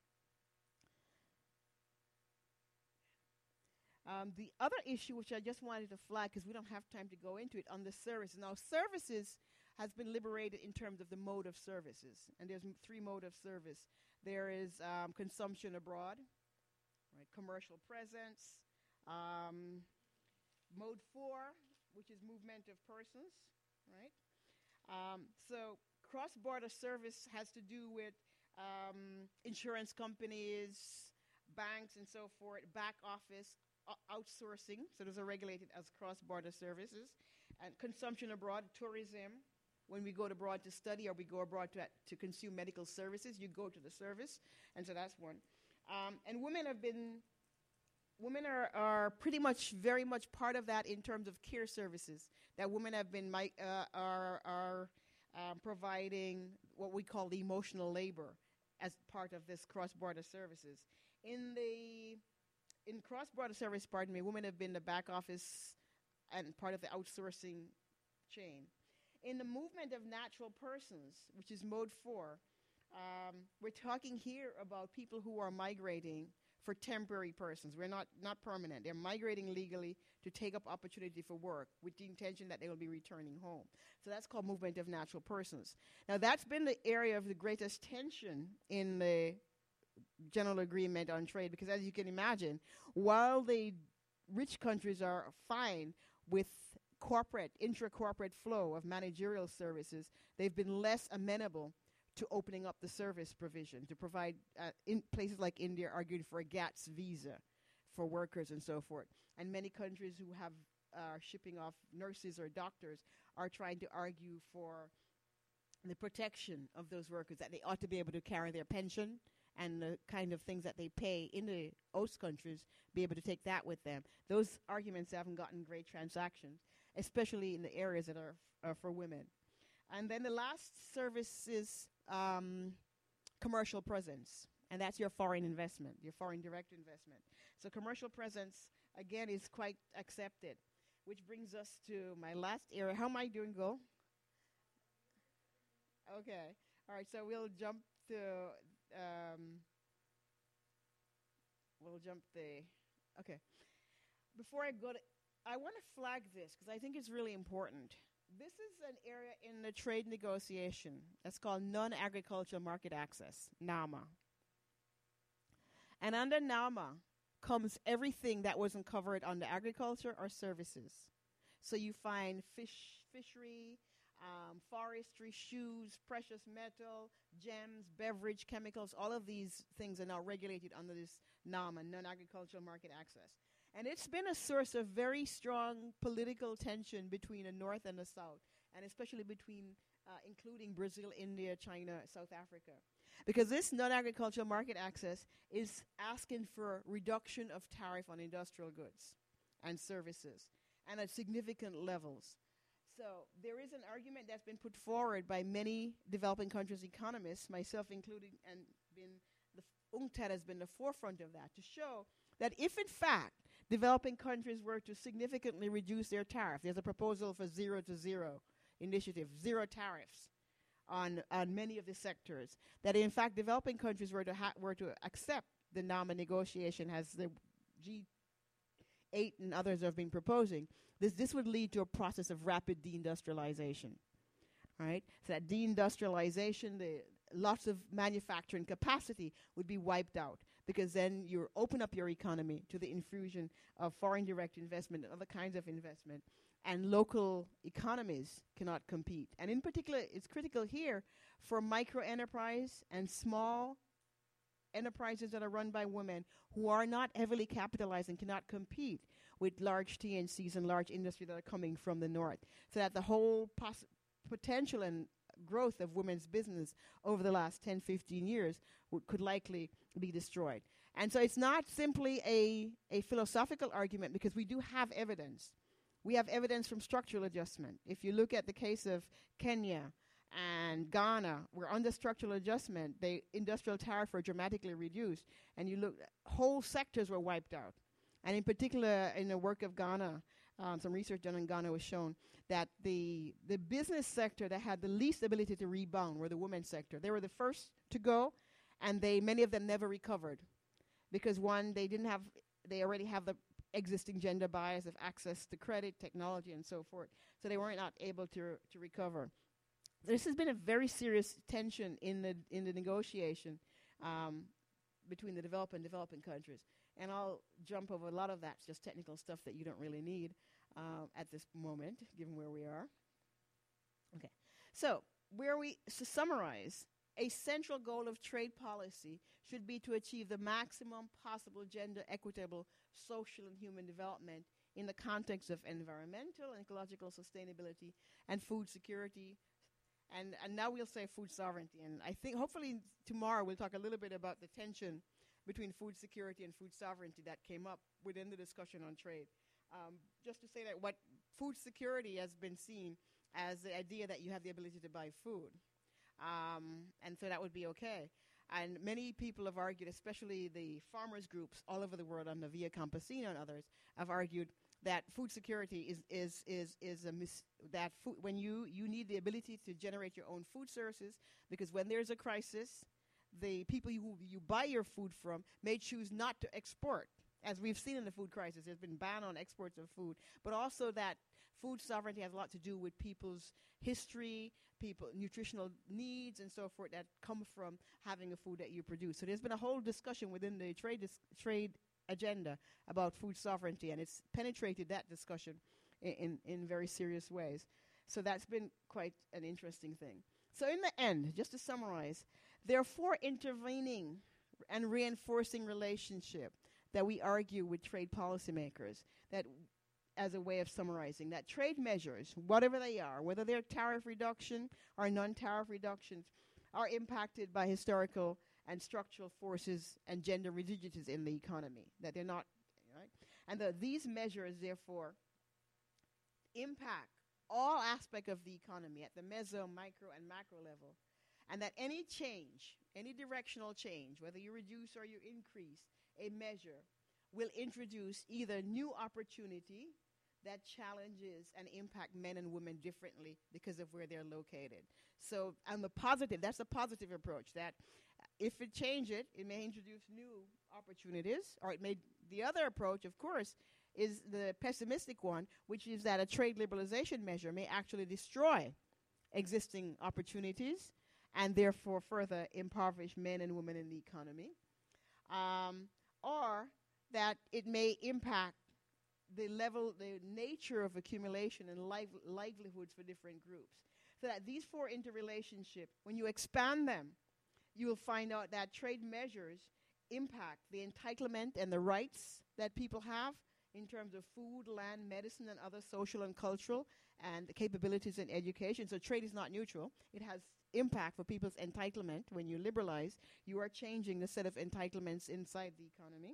The other issue, which I just wanted to flag, because we don't have time to go into it, on the services. Now, services has been liberated in terms of the mode of services. And there's three modes of service. There is consumption abroad, right, commercial presence, mode 4, which is movement of persons, right? So cross-border service has to do with insurance companies, banks, and so forth, back office, outsourcing. So those are regulated as cross-border services. And consumption abroad, tourism. When we go abroad to study or we go abroad to consume medical services, you go to the service. And so that's one. And women are pretty much very much part of that in terms of care services. That women have been providing what we call the emotional labor as part of this cross-border services. In cross-border service, women have been the back office and part of the outsourcing chain. In the movement of natural persons, which is mode 4, we're talking here about people who are migrating for temporary persons. We're not permanent. They're migrating legally to take up opportunity for work with the intention that they will be returning home. So that's called movement of natural persons. Now that's been the area of the greatest tension in the General Agreement on Trade, because as you can imagine, while the rich countries are fine with intra-corporate flow of managerial services, they've been less amenable to opening up the service provision to provide, in places like India argued for a GATS visa for workers and so forth. And many countries who have shipping off nurses or doctors are trying to argue for the protection of those workers, that they ought to be able to carry their pension and the kind of things that they pay in the host countries, be able to take that with them. Those arguments haven't gotten great transactions, especially in the areas that are for women. And then the last service is commercial presence, and that's your foreign investment, your foreign direct investment. So commercial presence, again, is quite accepted, which brings us to my last area. How am I doing, Go? Okay. All right, so we'll jump okay. Before I go to, I want to flag this because I think it's really important. This is an area in the trade negotiation that's called non-agricultural market access, NAMA. And under NAMA comes everything that wasn't covered under agriculture or services. So you find fishery, forestry, shoes, precious metal, gems, beverage, chemicals. All of these things are now regulated under this NAMA, non-agricultural market access. And it's been a source of very strong political tension between the North and the South, and especially between, including Brazil, India, China, South Africa. Because this non-agricultural market access is asking for reduction of tariff on industrial goods and services, and at significant levels. So there is an argument that's been put forward by many developing countries' economists, myself included, and UNCTAD has been the forefront of that, to show that if in fact developing countries were to significantly reduce their tariff, there's a proposal for zero to zero initiative, zero tariffs on many of the sectors, that in fact developing countries were to accept the NAMA negotiation as the G8 and others have been proposing, this would lead to a process of rapid deindustrialization, right? So that deindustrialization, lots of manufacturing capacity would be wiped out, because then you open up your economy to the infusion of foreign direct investment and other kinds of investment, and local economies cannot compete. And in particular, it's critical here for micro enterprise and small enterprises that are run by women who are not heavily capitalized and cannot compete with large TNCs and large industry that are coming from the north. So that the whole potential and growth of women's business over the last 10, 15 years could likely be destroyed. And so it's not simply a philosophical argument, because we do have evidence. We have evidence from structural adjustment. If you look at the case of Kenya and Ghana, where under structural adjustment, the industrial tariff were dramatically reduced, and you look, whole sectors were wiped out. And in particular, in the work of Ghana, some research done in Ghana was shown that the business sector that had the least ability to rebound were the women's sector. They were the first to go, and many of them never recovered. Because one, they already have the existing gender bias of access to credit, technology, and so forth. So they were not able to recover. This has been a very serious tension in the negotiation between the developed and developing countries. And I'll jump over a lot of that. It's just technical stuff that you don't really need at this moment, given where we are. Okay. So to summarize, a central goal of trade policy should be to achieve the maximum possible gender equitable social and human development in the context of environmental and ecological sustainability and food security. And now we'll say food sovereignty. And I think hopefully tomorrow we'll talk a little bit about the tension between food security and food sovereignty that came up within the discussion on trade. Just to say that what food security has been seen as the idea that you have the ability to buy food. And so that would be okay. And many people have argued, especially the farmers groups all over the world on the Via Campesina and others, have argued that food security that when you need the ability to generate your own food sources, because when there's a crisis, the people you buy your food from may choose not to export. As we've seen in the food crisis, there's been ban on exports of food, but also that food sovereignty has a lot to do with people's history, nutritional needs, and so forth that come from having a food that you produce. So there's been a whole discussion within the trade agenda about food sovereignty, and it's penetrated that discussion in very serious ways. So that's been quite an interesting thing. So in the end, just to summarize, there are four intervening and reinforcing relationships that we argue with trade policymakers, that as a way of summarizing, that trade measures, whatever they are, whether they're tariff reduction or non-tariff reductions, are impacted by historical and structural forces and gender rigidities in the economy, that they're not, right? And these measures, therefore, impact all aspects of the economy at the meso, micro, and macro level, and that any change, any directional change, whether you reduce or you increase a measure, will introduce either new opportunity that challenges and impact men and women differently because of where they're located. So on the positive, that's a positive approach, that if it changes it may introduce new opportunities, or it may, the other approach, of course, is the pessimistic one, which is that a trade liberalization measure may actually destroy existing opportunities and therefore further impoverish men and women in the economy. Or that it may impact the nature of accumulation and livelihoods for different groups. So that these four interrelationships, when you expand them, you will find out that trade measures impact the entitlement and the rights that people have in terms of food, land, medicine, and other social and cultural, and the capabilities in education. So trade is not neutral. It has impact for people's entitlement. When you liberalize, you are changing the set of entitlements inside the economy.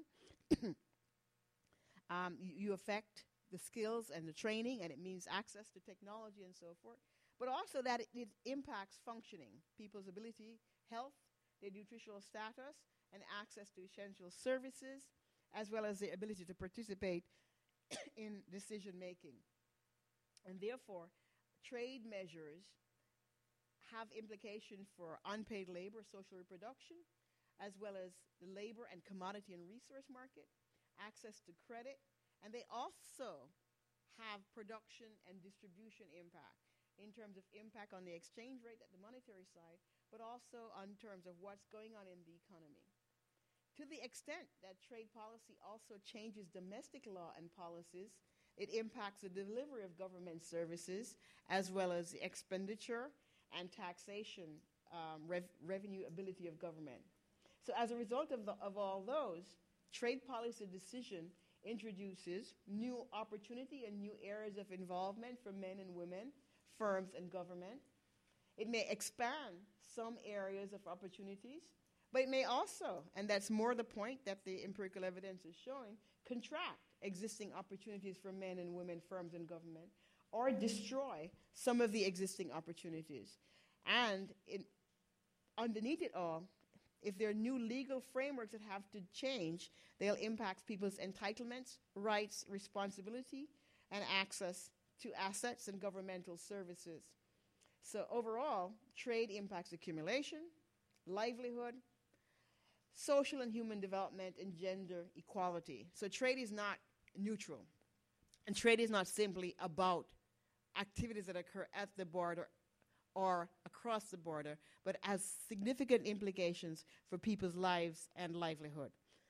You affect the skills and the training, and it means access to technology and so forth. But also that it impacts functioning, people's ability, health, their nutritional status, and access to essential services, as well as the ability to participate in decision making. And therefore, trade measures have implications for unpaid labor, social reproduction, as well as the labor and commodity and resource market, access to credit, and they also have production and distribution impact in terms of impact on the exchange rate at the monetary side, but also in terms of what's going on in the economy. To the extent that trade policy also changes domestic law and policies, it impacts the delivery of government services, as well as the expenditure and taxation revenue ability of government. So as a result of all those, trade policy decision introduces new opportunity and new areas of involvement for men and women, firms and government. It may expand some areas of opportunities, but it may also, and that's more the point that the empirical evidence is showing, contract existing opportunities for men and women, firms and government, or destroy some of the existing opportunities. And underneath it all, if there are new legal frameworks that have to change, they'll impact people's entitlements, rights, responsibility, and access to assets and governmental services. So overall, trade impacts accumulation, livelihood, social and human development, and gender equality. So trade is not neutral. And trade is not simply about activities that occur at the border or across the border, but has significant implications for people's lives and livelihood.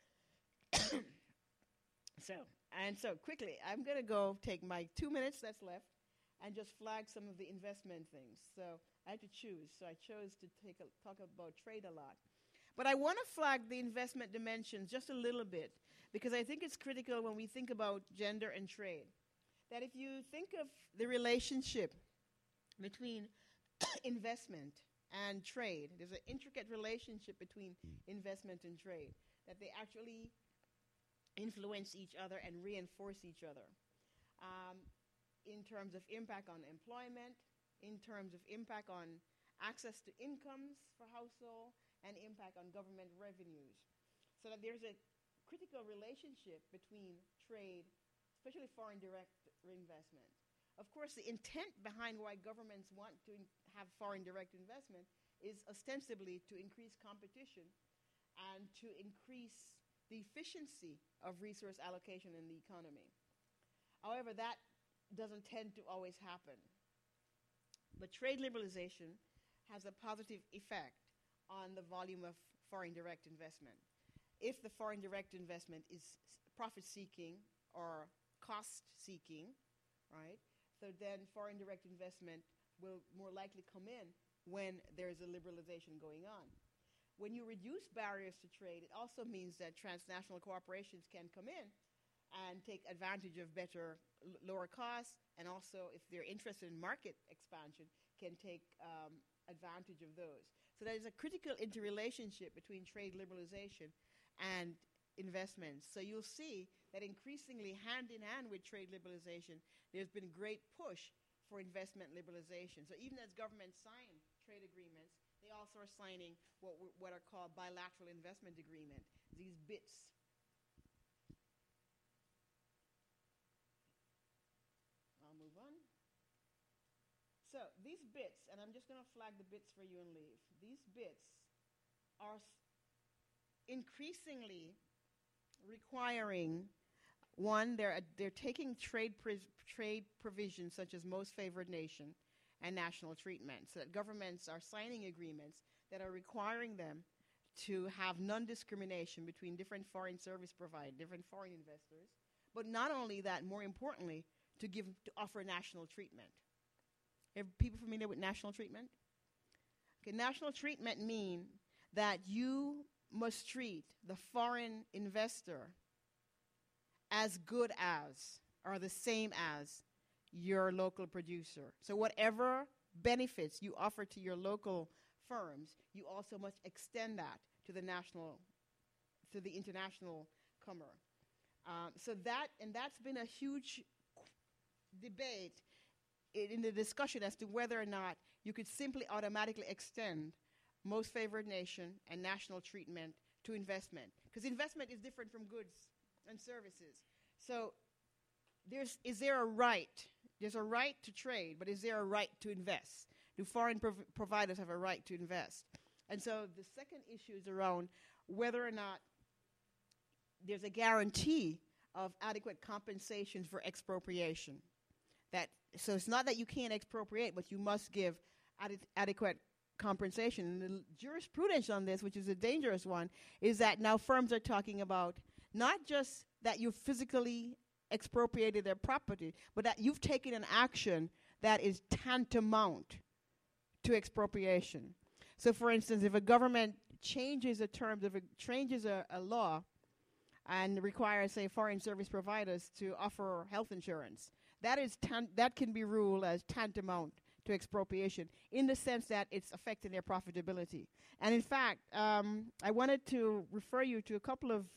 So quickly, I'm going to go take my 2 minutes that's left and just flag some of the investment things. So I had to choose. So I chose to talk about trade a lot. But I want to flag the investment dimensions just a little bit, because I think it's critical when we think about gender and trade. That if you think of the relationship between investment and trade, there's an intricate relationship between investment and trade, that they actually influence each other and reinforce each other in terms of impact on employment, in terms of impact on access to incomes for household, and impact on government revenues. So that there's a critical relationship between trade, especially foreign direct investment. Of course, the intent behind why governments want to have foreign direct investment is ostensibly to increase competition and to increase the efficiency of resource allocation in the economy. However, that doesn't tend to always happen. But trade liberalization has a positive effect on the volume of foreign direct investment. If the foreign direct investment is profit-seeking or cost-seeking, right, so then foreign direct investment will more likely come in when there's a liberalization going on. When you reduce barriers to trade, it also means that transnational corporations can come in and take advantage of better, lower costs, and also, if they're interested in market expansion, can take advantage of those. So there's a critical interrelationship between trade liberalization and investments. So you'll see that increasingly, hand in hand with trade liberalization, there's been a great push for investment liberalization. So even as governments sign trade agreements, they also are signing what are called bilateral investment agreements, these BITs. I'll move on. So these BITs, and I'm just going to flag the BITs for you and leave. These BITs are increasingly requiring, one, they're taking trade provisions such as most favored nation and national treatment, so that governments are signing agreements that are requiring them to have non-discrimination between different foreign service providers, different foreign investors, but not only that, more importantly, to offer national treatment. Are people familiar with national treatment? Okay, national treatment means that you must treat the foreign investor as good as, or the same as, your local producer. So whatever benefits you offer to your local firms, you also must extend that to the international comer. That's been a huge debate in the discussion as to whether or not you could simply automatically extend most favored nation and national treatment to investment. Because investment is different from goods and services. So is there a right? There's a right to trade, but is there a right to invest? Do foreign providers have a right to invest? And so the second issue is around whether or not there's a guarantee of adequate compensation for expropriation. So it's not that you can't expropriate, but you must give adequate compensation. And the jurisprudence on this, which is a dangerous one, is that now firms are talking about not just that you physically expropriated their property, but that you've taken an action that is tantamount to expropriation. So for instance, if a government changes the terms of changes a law and requires, say, foreign service providers to offer health insurance. That can be ruled as tantamount to expropriation in the sense that it's affecting their profitability. And in fact, I wanted to refer you to a couple of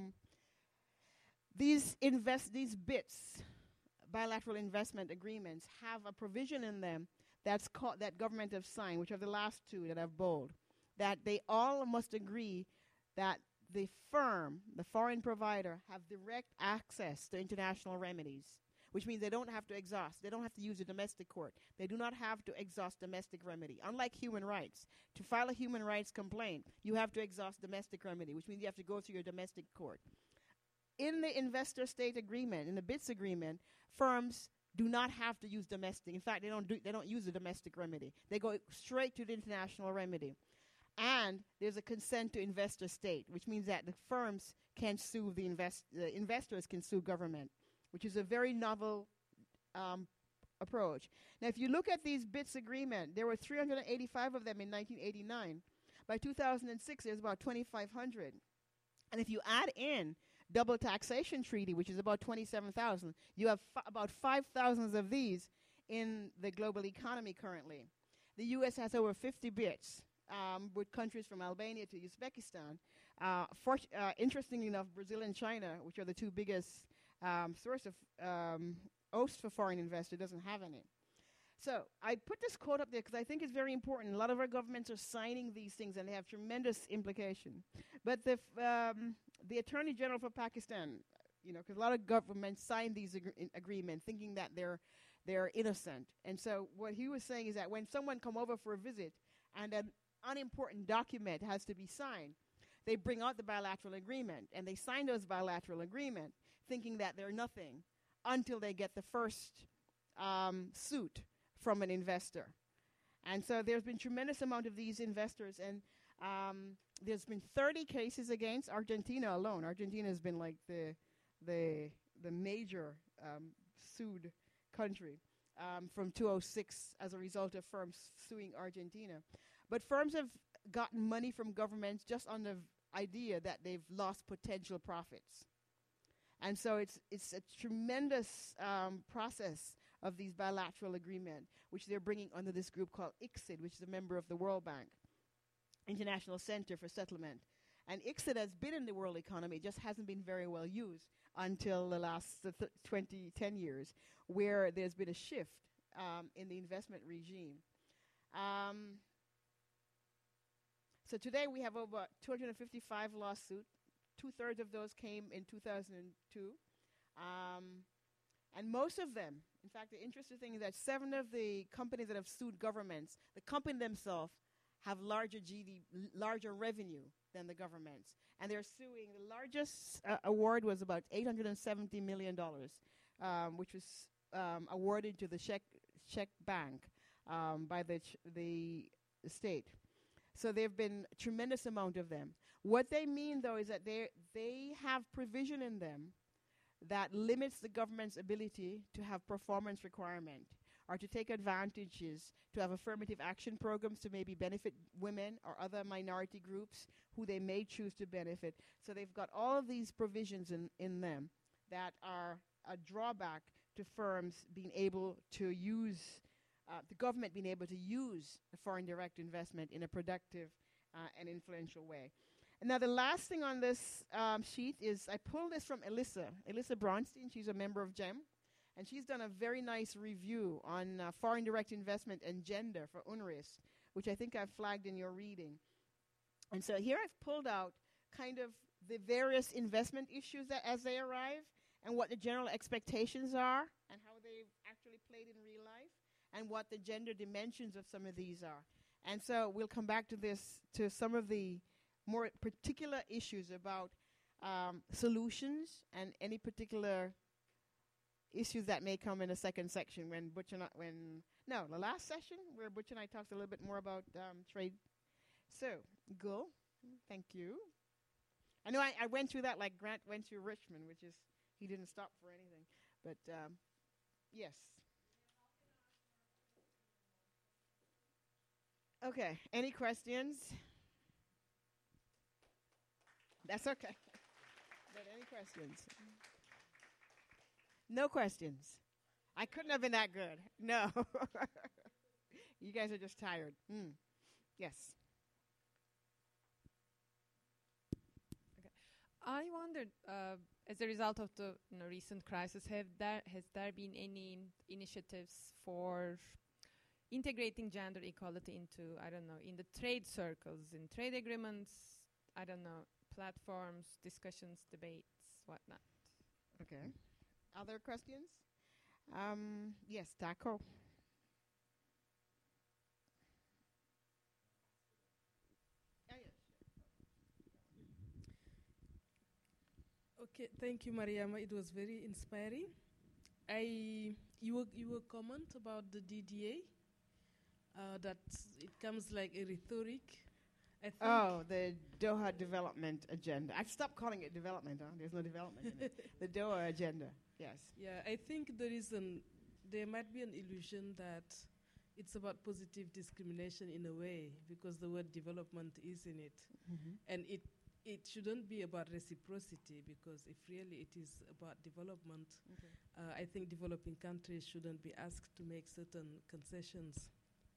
these BITs, bilateral investment agreements, have a provision in them that's called, that government have signed, which are the last two that I've bold, that they all must agree that the firm, the foreign provider, have direct access to international remedies, which means they don't have to exhaust. They don't have to use a domestic court. They do not have to exhaust domestic remedy. Unlike human rights, to file a human rights complaint, you have to exhaust domestic remedy, which means you have to go through your domestic court. In the investor-state agreement, in the BITS agreement, firms do not have to use domestic. In fact, they don't use a domestic remedy. They go straight to the international remedy. And there's a consent to investor-state, which means that the firms can sue the investors can sue government, which is a very novel approach. Now, if you look at these BITS agreement, there were 385 of them in 1989. By 2006, there's about 2,500. And if you add in double taxation treaty, which is about 27,000, you have about 5,000 of these in the global economy currently. The U.S. has over 50 BITS with countries from Albania to Uzbekistan. Interestingly enough, Brazil and China, which are the two biggest source of hosts for foreign investors, doesn't have any. So I put this quote up there because I think it's very important. A lot of our governments are signing these things, and they have tremendous implication. But the Attorney General for Pakistan, because a lot of governments sign these agreements thinking that they're innocent. And so what he was saying is that when someone come over for a visit and an unimportant document has to be signed, they bring out the bilateral agreement, and they sign those bilateral agreement thinking that they're nothing until they get the first suit from an investor. And so there's been tremendous amount of these investors, and there's been 30 cases against Argentina alone. Argentina has been like the major sued country from 2006 as a result of firms suing Argentina. But firms have gotten money from governments just on the idea that they've lost potential profits. And so it's a tremendous process of these bilateral agreements, which they're bringing under this group called ICSID, which is a member of the World Bank, International Center for Settlement. And ICSID has been in the world economy, it just hasn't been very well used until the last 10 years, where there's been a shift in the investment regime. So today we have over 255 lawsuits. 2/3 of those came in 2002. And most of them, in fact, the interesting thing is that 7 of the companies that have sued governments, the company themselves have larger revenue than the governments. And they're suing, the largest award was about $870 million, which was awarded to the Czech Bank by the state. So there have been a tremendous amount of them. What they mean, though, is that they have provision in them that limits the government's ability to have performance requirement or to take advantages, to have affirmative action programs to maybe benefit women or other minority groups who they may choose to benefit. So they've got all of these provisions in them that are a drawback to firms being able to use the government being able to use the foreign direct investment in a productive and influential way. And now the last thing on this sheet is I pulled this from Elissa Bronstein. She's a member of GEM. And she's done a very nice review on foreign direct investment and gender for UNRIS, which I think I've flagged in your reading. And so here I've pulled out kind of the various investment issues that as they arrive and what the general expectations are and how they've actually played in real life, and what the gender dimensions of some of these are. And so we'll come back to this, to some of the more particular issues about solutions and any particular issues that may come in the second section when the last session where Butch and I talked a little bit more about trade. So, Gul, thank you. I know I went through that like Grant went through Richmond, which is, he didn't stop for anything. But, yes. Okay, any questions? That's okay. But any questions? No questions. I couldn't have been that good. No. You guys are just tired. Yes. Okay. I wondered, as a result of the recent crisis, has there been any initiatives for integrating gender equality into, I don't know, in the trade circles, in trade agreements, I don't know, platforms, discussions, debates, whatnot? Okay. Other questions? Yes, Taco. Okay, thank you, Mariama. It was very inspiring. You comment about the DDA, that it comes like a rhetoric. I think The Doha Development Agenda. I stopped calling it development. There's no development in it. The Doha Agenda. Yes. Yeah, I think there might be an illusion that it's about positive discrimination in a way because the word development is in it, and it shouldn't be about reciprocity because if really it is about development, I think developing countries shouldn't be asked to make certain concessions.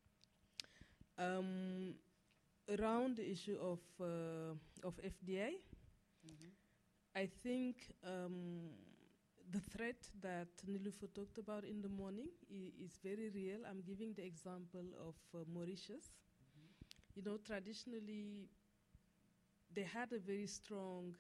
Around the issue of FDI, I think the threat that Nilufer talked about in the morning is very real. I'm giving the example of Mauritius. You know, traditionally, they had a very strong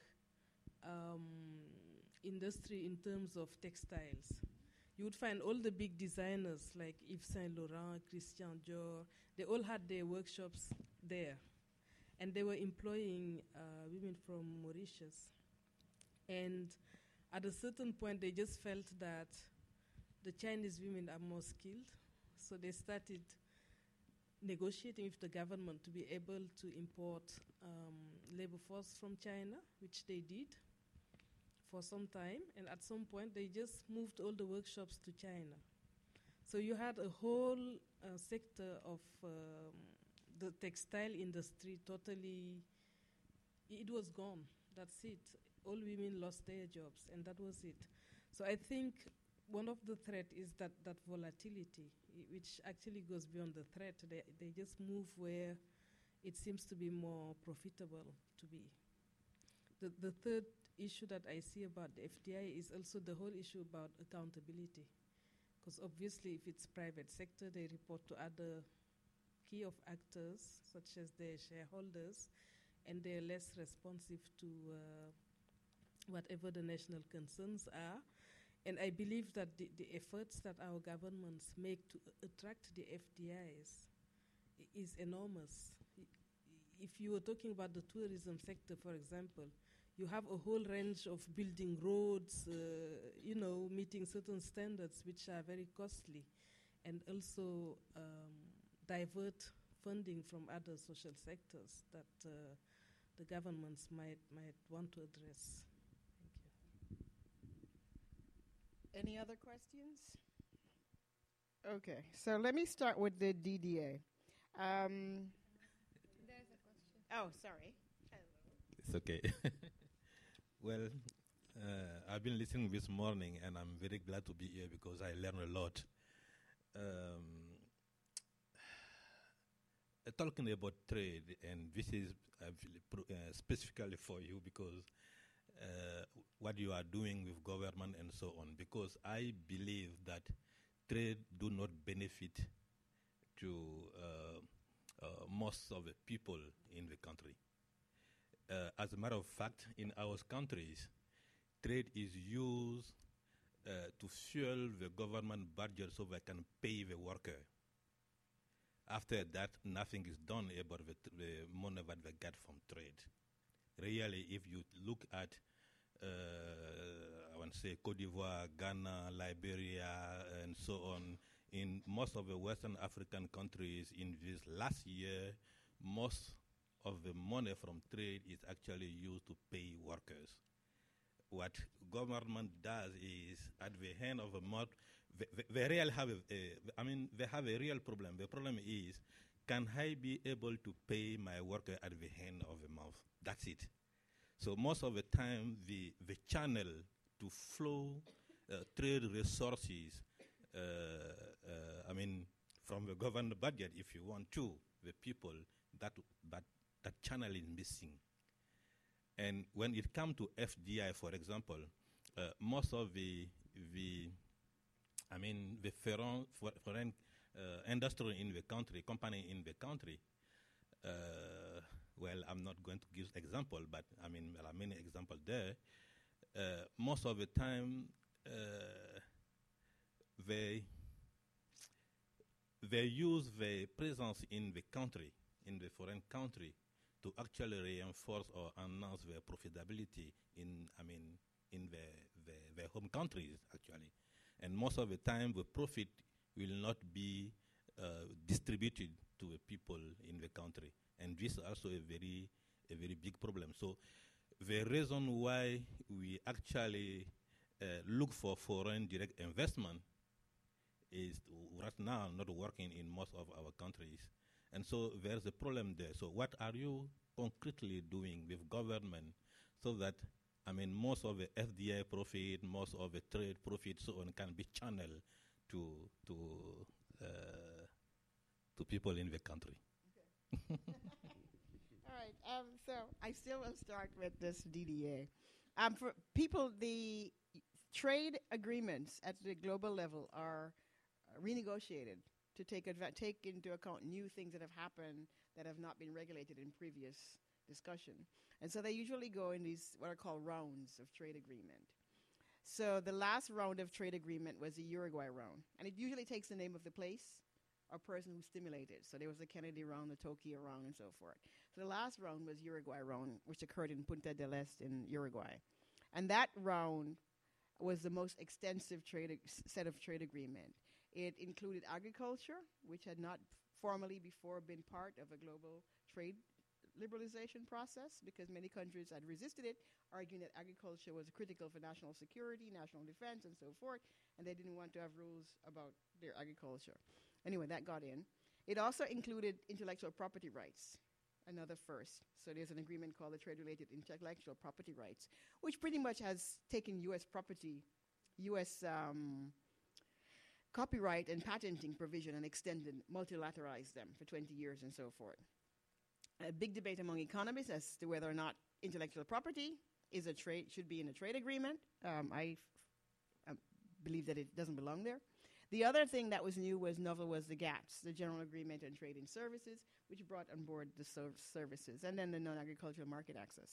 industry in terms of textiles. You would find all the big designers like Yves Saint Laurent, Christian Dior, they all had their workshops there. And they were employing women from Mauritius. And at a certain point, they just felt that the Chinese women are more skilled. So they started negotiating with the government to be able to import labor force from China, which they did for some time. And at some point, they just moved all the workshops to China. So you had a whole sector of the textile industry totally, it was gone. That's it. All women lost their jobs, and that was it. So I think one of the threat is that volatility, which actually goes beyond the threat. They just move where it seems to be more profitable to be. The third issue that I see about the FDI is also the whole issue about accountability. Because obviously if it's private sector, they report to other key of actors, such as their shareholders, and they're less responsive to whatever the national concerns are. And I believe that the efforts that our governments make to attract the FDIs is enormous. If you were talking about the tourism sector, for example, you have a whole range of building roads, meeting certain standards which are very costly, and also divert funding from other social sectors that the governments might want to address. Thank you. Any other questions? Okay, so let me start with the DDA. There's a question. Oh, sorry. It's okay. Well, I've been listening this morning, and I'm very glad to be here because I learned a lot. Talking about trade, and this is specifically for you because what you are doing with government and so on, because I believe that trade do not benefit to most of the people in the country. As a matter of fact, in our countries, trade is used to fuel the government budget so they can pay the worker. After that, nothing is done about the money that they get from trade. Really, if you look at, I want to say, Cote d'Ivoire, Ghana, Liberia, and so on, in most of the Western African countries in this last year, most of the money from trade is actually used to pay workers. What government does is, at the end of the month, they really have they have a real problem. The problem is, can I be able to pay my worker at the end of the month? That's it. So most of the time, the channel to flow trade resources, I mean, from the government budget, if you want to, the people, that channel is missing. And when it comes to FDI, for example, most of the foreign industry in the country, company in the country, well, I'm not going to give example, but I mean, there are many examples there. Most of the time, they use the presence in the country, in the foreign country, to actually reinforce or enhance their profitability in their home countries, actually. And most of the time, the profit will not be distributed to the people in the country. And this is also a very big problem. So the reason why we actually look for foreign direct investment is right now not working in most of our countries. And so there's a problem there. So what are you concretely doing with government so that, I mean, most of the FDI profit, most of the trade profit, so on, can be channeled to people in the country? Okay. All right. So I still will start with this DDA. For people, the trade agreements at the global level are renegotiated to take into account new things that have happened that have not been regulated in previous discussion. And so they usually go in these what are called rounds of trade agreement. So the last round of trade agreement was the Uruguay round. And it usually takes the name of the place or person who stimulated. So there was the Kennedy round, the Tokyo round, and so forth. So the last round was Uruguay round, which occurred in Punta del Este in Uruguay. And that round was the most extensive set of trade agreement. It included agriculture, which had not formally before been part of a global trade liberalization process because many countries had resisted it, arguing that agriculture was critical for national security, national defense, and so forth, and they didn't want to have rules about their agriculture. Anyway, that got in. It also included intellectual property rights, another first. So there's an agreement called the Trade-Related Intellectual Property Rights, which pretty much has taken U.S. copyright and patenting provision and extended, multilateralized them for 20 years and so forth. A big debate among economists as to whether or not intellectual property should be in a trade agreement. I believe that it doesn't belong there. The other thing that was new was the GATS, the General Agreement on Trade in Services, which brought on board the services, and then the non-agricultural market access.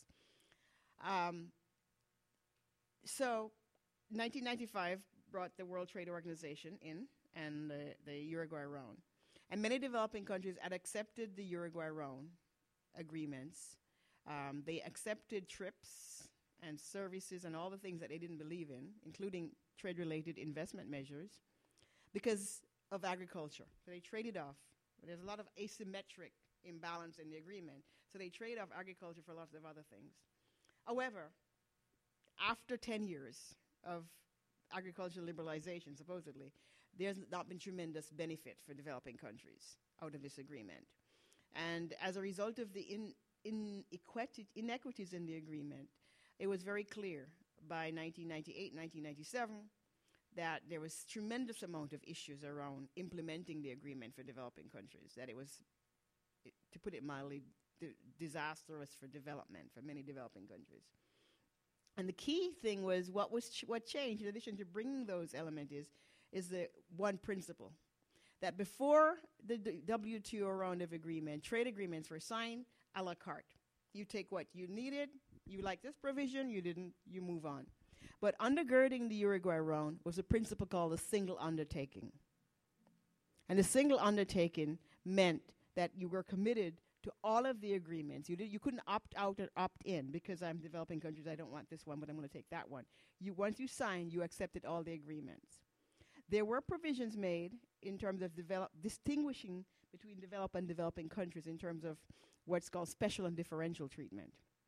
So 1995 brought the World Trade Organization in and the Uruguay round. And many developing countries had accepted the Uruguay round agreements. They accepted TRIPS and services and all the things that they didn't believe in, including trade-related investment measures, because of agriculture. So they traded off. There's a lot of asymmetric imbalance in the agreement. So they trade off agriculture for lots of other things. However, after 10 years of agricultural liberalization, supposedly, there's not been tremendous benefit for developing countries out of this agreement. And as a result of the inequities in the agreement, it was very clear by 1998, 1997, that there was tremendous amount of issues around implementing the agreement for developing countries, that it was, to put it mildly, disastrous for development for many developing countries. And the key thing was what changed, in addition to bringing those elements, is the one principle, that before the WTO round of agreement, trade agreements were signed a la carte. You take what you needed, you like this provision, you didn't, you move on. But undergirding the Uruguay round was a principle called the single undertaking. And the single undertaking meant that you were committed to all of the agreements. You couldn't opt out or opt in because I'm developing countries, I don't want this one, but I'm going to take that one. Once you signed, you accepted all the agreements. There were provisions made in terms of distinguishing between developed and developing countries in terms of what's called special and differential treatment.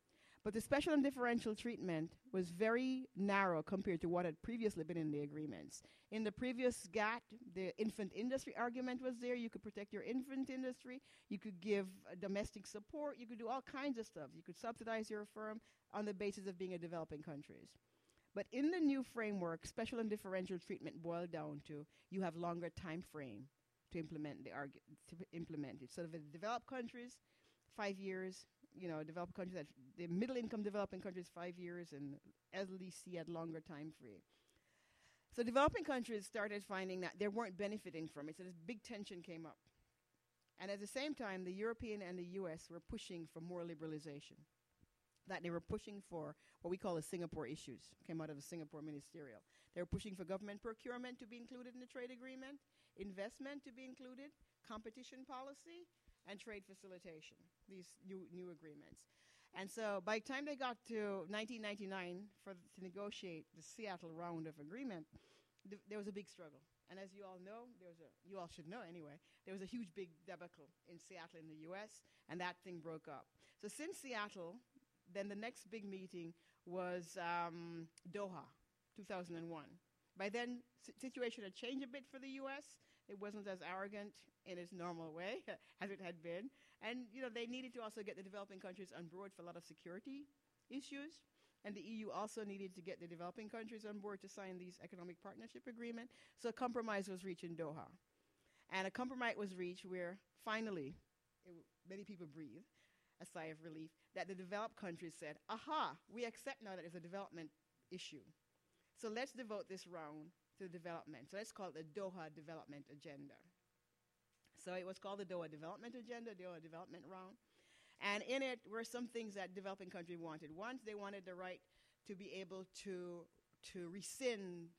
But the special and differential treatment was very narrow compared to what had previously been in the agreements. In the previous GATT, the infant industry argument was there. You could protect your infant industry. You could give domestic support. You could do all kinds of stuff. You could subsidize your firm on the basis of being a developing countries. But in the new framework, special and differential treatment boiled down to you have longer time frame to implement it. So the developed countries, 5 years. Developed countries, the middle-income developing countries, 5 years, and LDC had longer time frame. So developing countries started finding that they weren't benefiting from it. So this big tension came up. And at the same time, the European and the US were pushing for more liberalization. That they were pushing for what we call the Singapore issues, came out of the Singapore ministerial. They were pushing for government procurement to be included in the trade agreement, investment to be included, competition policy, and trade facilitation, these new agreements. And so by the time they got to 1999 to negotiate the Seattle round of agreement, there was a big struggle. And as you all know, you all should know anyway, there was a huge big debacle in Seattle in the US, and that thing broke up. So since Seattle, then the next big meeting was Doha, 2001. By then, situation had changed a bit for the US. It wasn't as arrogant in its normal way as it had been. And, they needed to also get the developing countries on board for a lot of security issues. And the EU also needed to get the developing countries on board to sign these economic partnership agreement. So a compromise was reached in Doha. And a compromise was reached where finally, many people breathed a sigh of relief, that the developed countries said, aha, we accept now that it's a development issue. So let's devote this round to development. So let's call it the Doha Development Agenda. So it was called the Doha Development Agenda, Doha Development Round. And in it were some things that developing countries wanted. One, they wanted the right to be able to rescind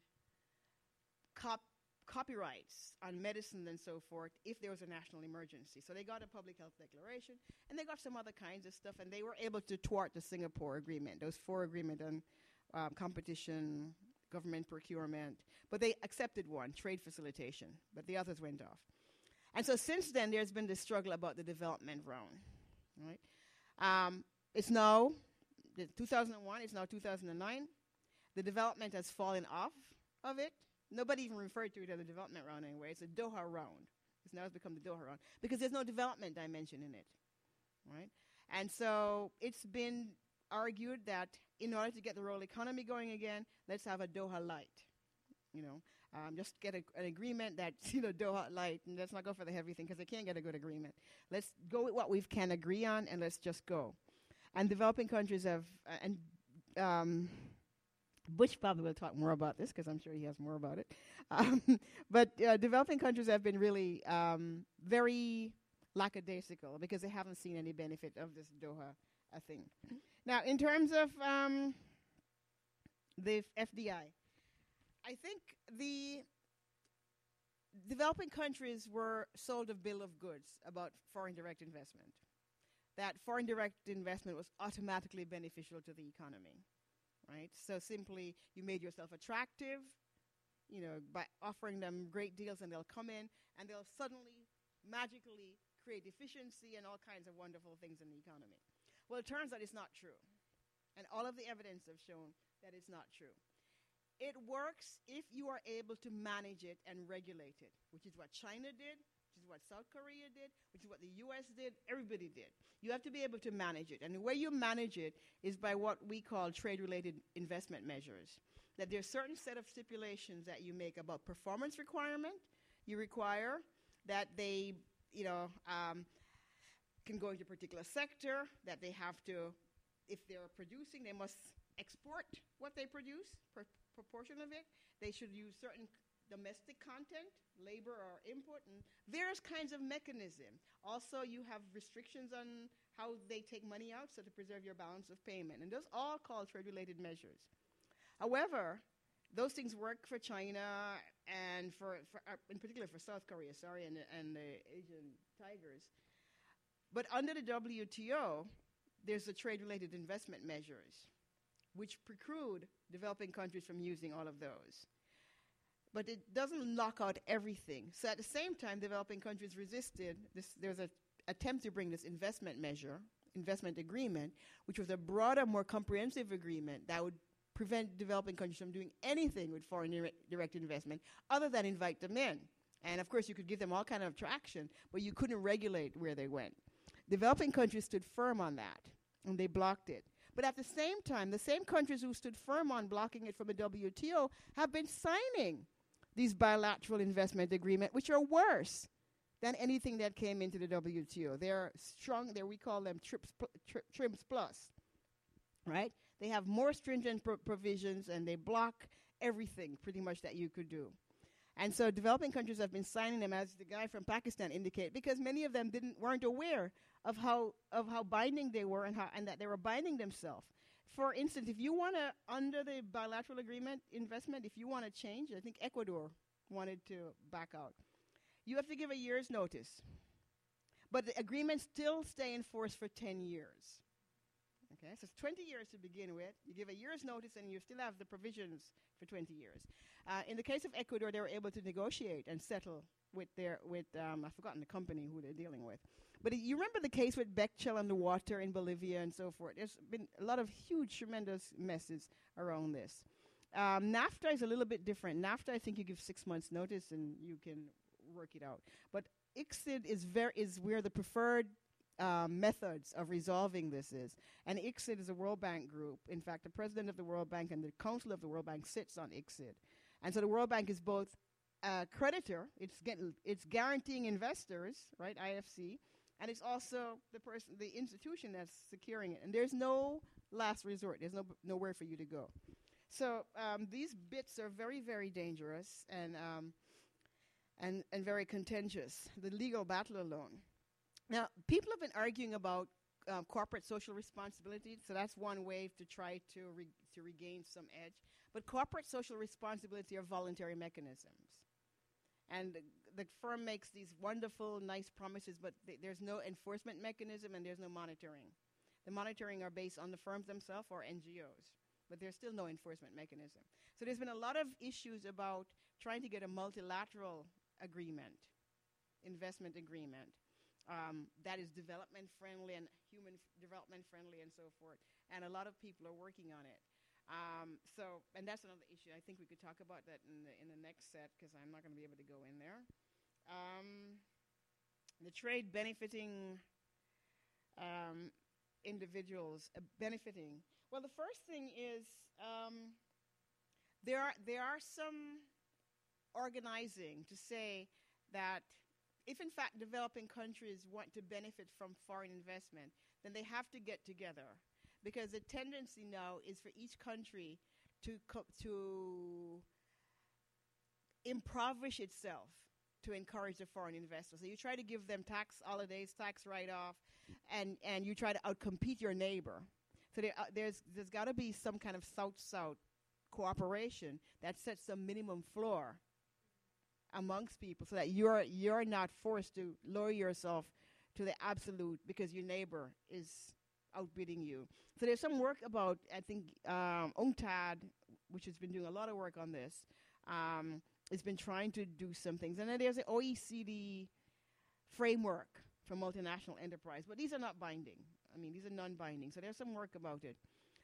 copyrights on medicine and so forth if there was a national emergency. So they got a public health declaration, and they got some other kinds of stuff, and they were able to thwart the Singapore Agreement, those 4 agreements on competition, government procurement. But they accepted one, trade facilitation, but the others went off. And so since then, there's been this struggle about the development round. Right? It's now 2001, it's now 2009. The development has fallen off of it. Nobody even referred to it as a development round anyway. It's a Doha round. It's become the Doha round because there's no development dimension in it, right? And so it's been argued that in order to get the world economy going again, let's have a Doha light, just get an agreement that's, Doha light, and let's not go for the heavy thing because they can't get a good agreement. Let's go with what we can agree on, and let's just go. And developing countries have, Butch probably will talk more about this because I'm sure he has more about it. But developing countries have been really very lackadaisical because they haven't seen any benefit of this Doha thing. Now, in terms of the FDI, I think the developing countries were sold a bill of goods about foreign direct investment, that foreign direct investment was automatically beneficial to the economy. Right? So simply, you made yourself attractive, by offering them great deals, and they'll come in, and they'll suddenly, magically create efficiency and all kinds of wonderful things in the economy. Well, it turns out it's not true. And all of the evidence have shown that it's not true. It works if you are able to manage it and regulate it, which is what China did, which is what South Korea did, which is what the US did, everybody did. You have to be able to manage it. And the way you manage it is by what we call trade-related investment measures. That there's a certain set of stipulations that you make about performance requirement. You require that they, can go into a particular sector, that they have to, if they're producing, they must export what they produce, proportion of it. They should use certain domestic content, labor or input, and various kinds of mechanism. Also, you have restrictions on how they take money out, so to preserve your balance of payment. And those all called trade-related measures. However, those things work for China and for in particular for South Korea, and the Asian tigers. But under the WTO, there's the trade-related investment measures, which preclude developing countries from using all of those. But it doesn't knock out everything. So at the same time, developing countries resisted this. There's a attempt to bring this investment agreement, which was a broader, more comprehensive agreement that would prevent developing countries from doing anything with foreign direct investment other than invite them in. And of course, you could give them all kind of traction, but you couldn't regulate where they went. Developing countries stood firm on that, and they blocked it. But at the same time, the same countries who stood firm on blocking it from the WTO have been signing these bilateral investment agreements, which are worse than anything that came into the WTO. They're strong, we call them TRIPS Plus, right? They have more stringent provisions, and they block everything pretty much that you could do. And so developing countries have been signing them, as the guy from Pakistan indicated, because many of them weren't aware of how binding they were and that they were binding themselves. For instance, if you want to, under the bilateral agreement investment, if you want to change, I think Ecuador wanted to back out, you have to give a year's notice. But the agreements still stay in force for 10 years. Okay, so it's 20 years to begin with. You give a year's notice and you still have the provisions for 20 years. In the case of Ecuador, they were able to negotiate and settle with I've forgotten the company who they're dealing with. But you remember the case with Bechtel and the water in Bolivia and so forth. There's been a lot of huge, tremendous messes around this. NAFTA is a little bit different. NAFTA, I think you give 6 months notice and you can work it out. But ICSID is where the preferred methods of resolving this is. And ICSID is a World Bank group. In fact, the president of the World Bank and the council of the World Bank sits on ICSID. And so the World Bank is both a creditor, it's guaranteeing investors, right, IFC, and it's also the institution that's securing it. And there's no last resort. There's nowhere for you to go. So these bits are very, very dangerous and very contentious, the legal battle alone. Now, people have been arguing about corporate social responsibility, so that's one way to try to regain some edge. But corporate social responsibility are voluntary mechanisms. And the firm makes these wonderful, nice promises, but there's no enforcement mechanism and there's no monitoring. The monitoring are based on the firms themselves or NGOs, but there's still no enforcement mechanism. So there's been a lot of issues about trying to get a multilateral agreement, investment agreement, that is development friendly and human development friendly and so forth. And a lot of people are working on it. And that's another issue. I think we could talk about that in the next set because I'm not going to be able to go in there. The trade benefiting individuals, benefiting. Well, the first thing is there are some organizing to say that if in fact developing countries want to benefit from foreign investment, then they have to get together. Because the tendency now is for each country to impoverish itself to encourage the foreign investors. So you try to give them tax holidays, tax write-off, and you try to outcompete your neighbor. So there's got to be some kind of South-South cooperation that sets some minimum floor amongst people so that you're not forced to lower yourself to the absolute because your neighbor is outbidding you. So there's some work about, I think, UNCTAD, which has been doing a lot of work on this, has been trying to do some things. And then there's an OECD framework for multinational enterprise, but these are not binding. I mean, these are non-binding. So there's some work about it.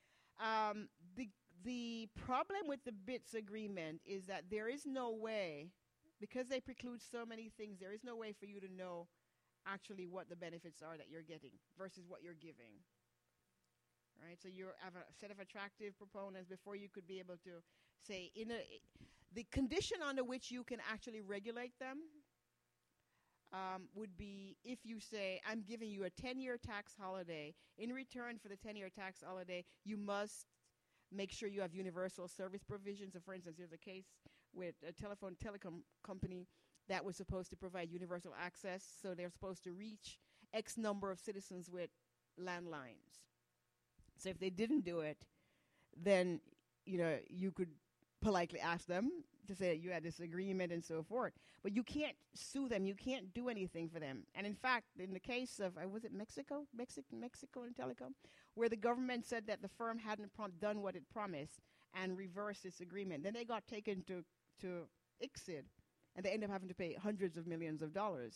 The problem with the BITS agreement is that there is no way, because they preclude so many things, there is no way for you to know actually what the benefits are that you're getting versus what you're giving. Right? So you have a set of attractive proponents before you could be able to say, the condition under which you can actually regulate them would be if you say, I'm giving you a 10-year tax holiday. In return for the 10-year tax holiday, you must make sure you have universal service provisions. So, for instance, there's a case with a telecom company that was supposed to provide universal access. So they're supposed to reach X number of citizens with landlines. So if they didn't do it, then, you could politely ask them to say that you had this agreement and so forth. But you can't sue them. You can't do anything for them. And in fact, in the case of, was it Mexico and Telecom, where the government said that the firm hadn't done what it promised and reversed this agreement. Then they got taken to ICSID, and they ended up having to pay hundreds of millions of dollars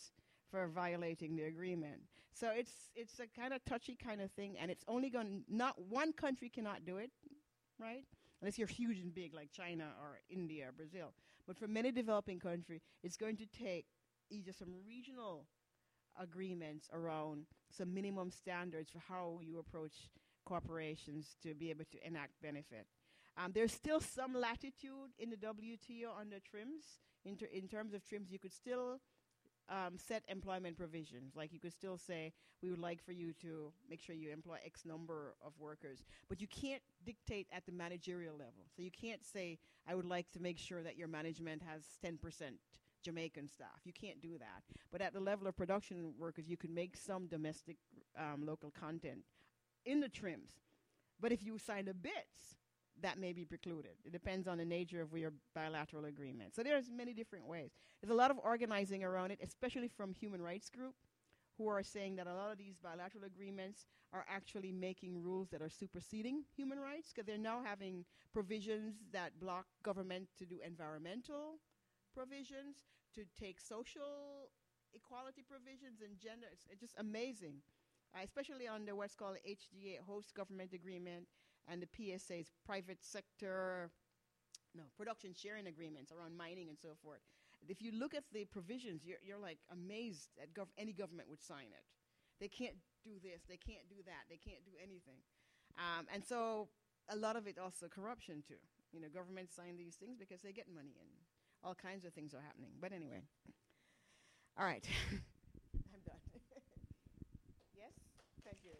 for violating the agreement. So it's a kind of touchy kind of thing, and it's only going not one country cannot do it, right? Unless you're huge and big like China or India or Brazil. But for many developing countries, it's going to take either some regional agreements around some minimum standards for how you approach corporations to be able to enact benefit. There's still some latitude in the WTO under TRIMS. In terms of TRIMS, you could still set employment provisions. Like you could still say, we would like for you to make sure you employ X number of workers. But you can't dictate at the managerial level. So you can't say, I would like to make sure that your management has 10% Jamaican staff. You can't do that. But at the level of production workers, you can make some domestic local content in the TRIMS. But if you sign the BITs, that may be precluded. It depends on the nature of your bilateral agreement. So there's many different ways. There's a lot of organizing around it, especially from human rights group, who are saying that a lot of these bilateral agreements are actually making rules that are superseding human rights, because they're now having provisions that block government to do environmental provisions, to take social equality provisions and gender. It's just amazing, especially under what's called the HGA, Host Government Agreement, and the PSA's private sector, production sharing agreements around mining and so forth. If you look at the provisions, you're like amazed that any government would sign it. They can't do this, they can't do that, they can't do anything. And so a lot of it also corruption too. Governments sign these things because they get money and all kinds of things are happening. But anyway, all right, I'm done. Yes, thank you.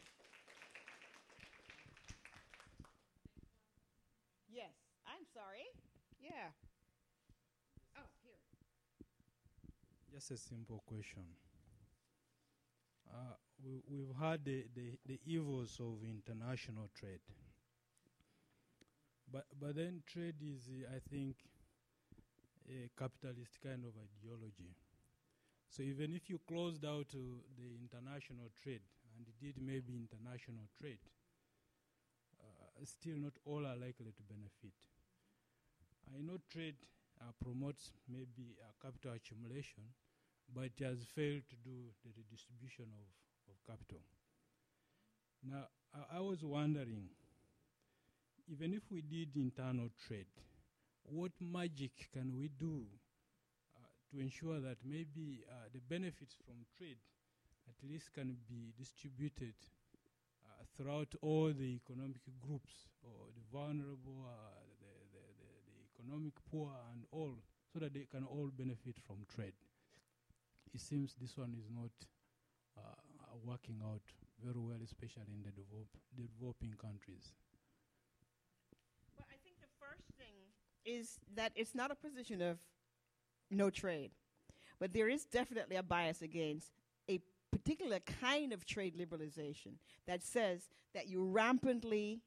Yes, I'm sorry. Yeah. Oh, here. Just a simple question. We've had the evils of international trade. But then trade is, I think, a capitalist kind of ideology. So even if you closed out the international trade, and indeed maybe international trade, still not all are likely to benefit. I know trade promotes maybe capital accumulation, but it has failed to do the redistribution of capital. Now, I was wondering, even if we did internal trade, what magic can we do to ensure that maybe the benefits from trade at least can be distributed throughout all the economic groups, or the vulnerable, the economic poor, and all, so that they can all benefit from trade? It seems this one is not working out very well, especially in the developing countries. Well, I think the first thing is that it's not a position of no trade, but there is definitely a bias against a particular kind of trade liberalization that says that you rampantly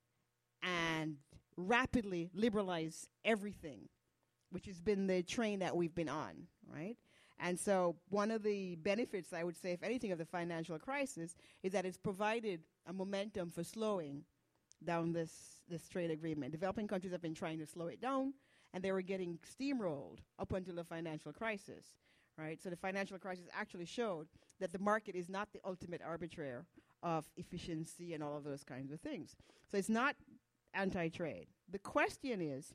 and rapidly liberalize everything, which has been the train that we've been on, right? And so one of the benefits, I would say, if anything, of the financial crisis is that it's provided a momentum for slowing down this trade agreement. Developing countries have been trying to slow it down, and they were getting steamrolled up until the financial crisis, right? So the financial crisis actually showed that the market is not the ultimate arbitrator of efficiency and all of those kinds of things. So it's not anti-trade. The question is,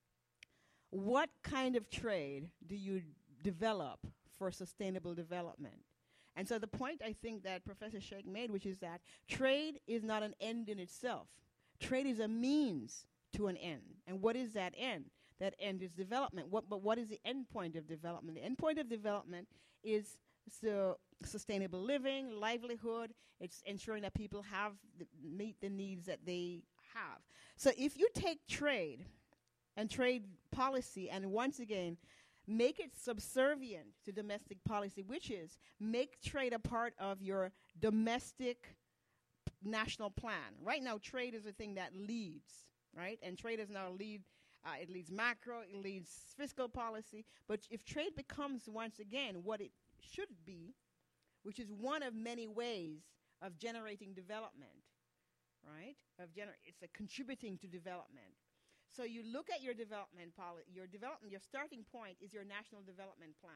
what kind of trade do you develop for sustainable development? And so the point I think that Professor Sheikh made, which is that trade is not an end in itself. Trade is a means to an end. And what is that end? That end is development. But what is the end point of development? The end point of development is sustainable living, livelihood. It's ensuring that people meet the needs that they have. So if you take trade and trade policy and once again make it subservient to domestic policy, which is make trade a part of your domestic national plan. Right now, trade is the thing that leads, right? And trade is now it leads macro, it leads fiscal policy. But if trade becomes, once again, what it should be, which is one of many ways of generating development, right? It's a contributing to development. So you look at your development policy, your starting point is your national development plan.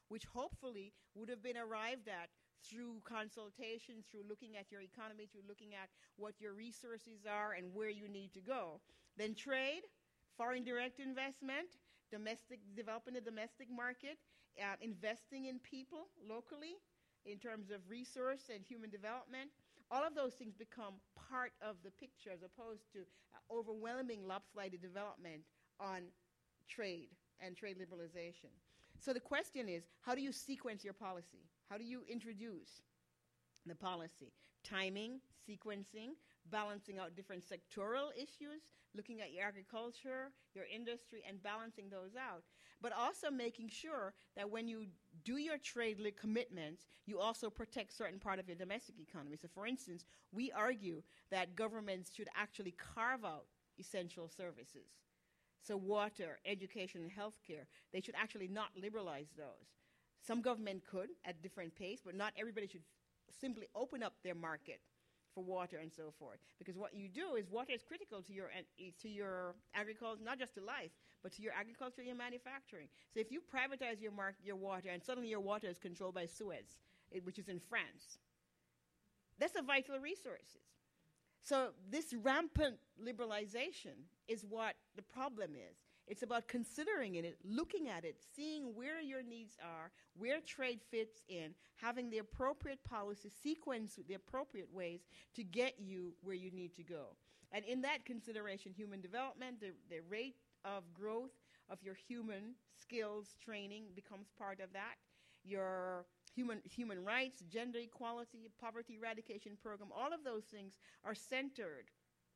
which hopefully would have been arrived at through consultation, through looking at your economy, through looking at what your resources are and where you need to go. Then trade, foreign direct investment, developing the domestic market, investing in people locally in terms of resource and human development. All of those things become part of the picture as opposed to overwhelming lopsided development on trade and trade liberalization. So the question is, how do you sequence your policy? How do you introduce the policy? Timing, sequencing, balancing out different sectoral issues, looking at your agriculture, your industry, and balancing those out. But also making sure that when you do your trade commitments, you also protect certain part of your domestic economy. So for instance, we argue that governments should actually carve out essential services. So water, education, and healthcare, they should actually not liberalize those. Some government could at different pace, but not everybody should simply open up their market for water and so forth. Because what you do is water is critical to your agriculture, not just to life, but to your agriculture and your manufacturing. So if you privatize your water and suddenly your water is controlled by Suez, which is in France, that's a vital resource. So this rampant liberalization is what the problem is. It's about considering it, looking at it, seeing where your needs are, where trade fits in, having the appropriate policy sequence the appropriate ways to get you where you need to go. And in that consideration, human development, the rate of growth of your human skills training becomes part of that. Your human rights, gender equality, poverty eradication program, all of those things are centered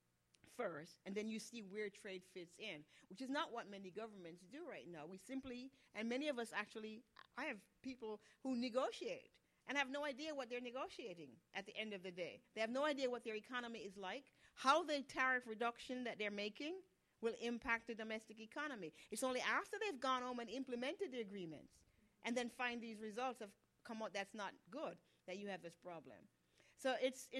first, and then you see where trade fits in, which is not what many governments do right now. We simply, and many of us actually, I have people who negotiate and have no idea what they're negotiating at the end of the day. They have no idea what their economy is like, how the tariff reduction that they're making will impact the domestic economy. It's only after they've gone home and implemented the agreements and then find these results have come out that's not good that you have this problem. So it's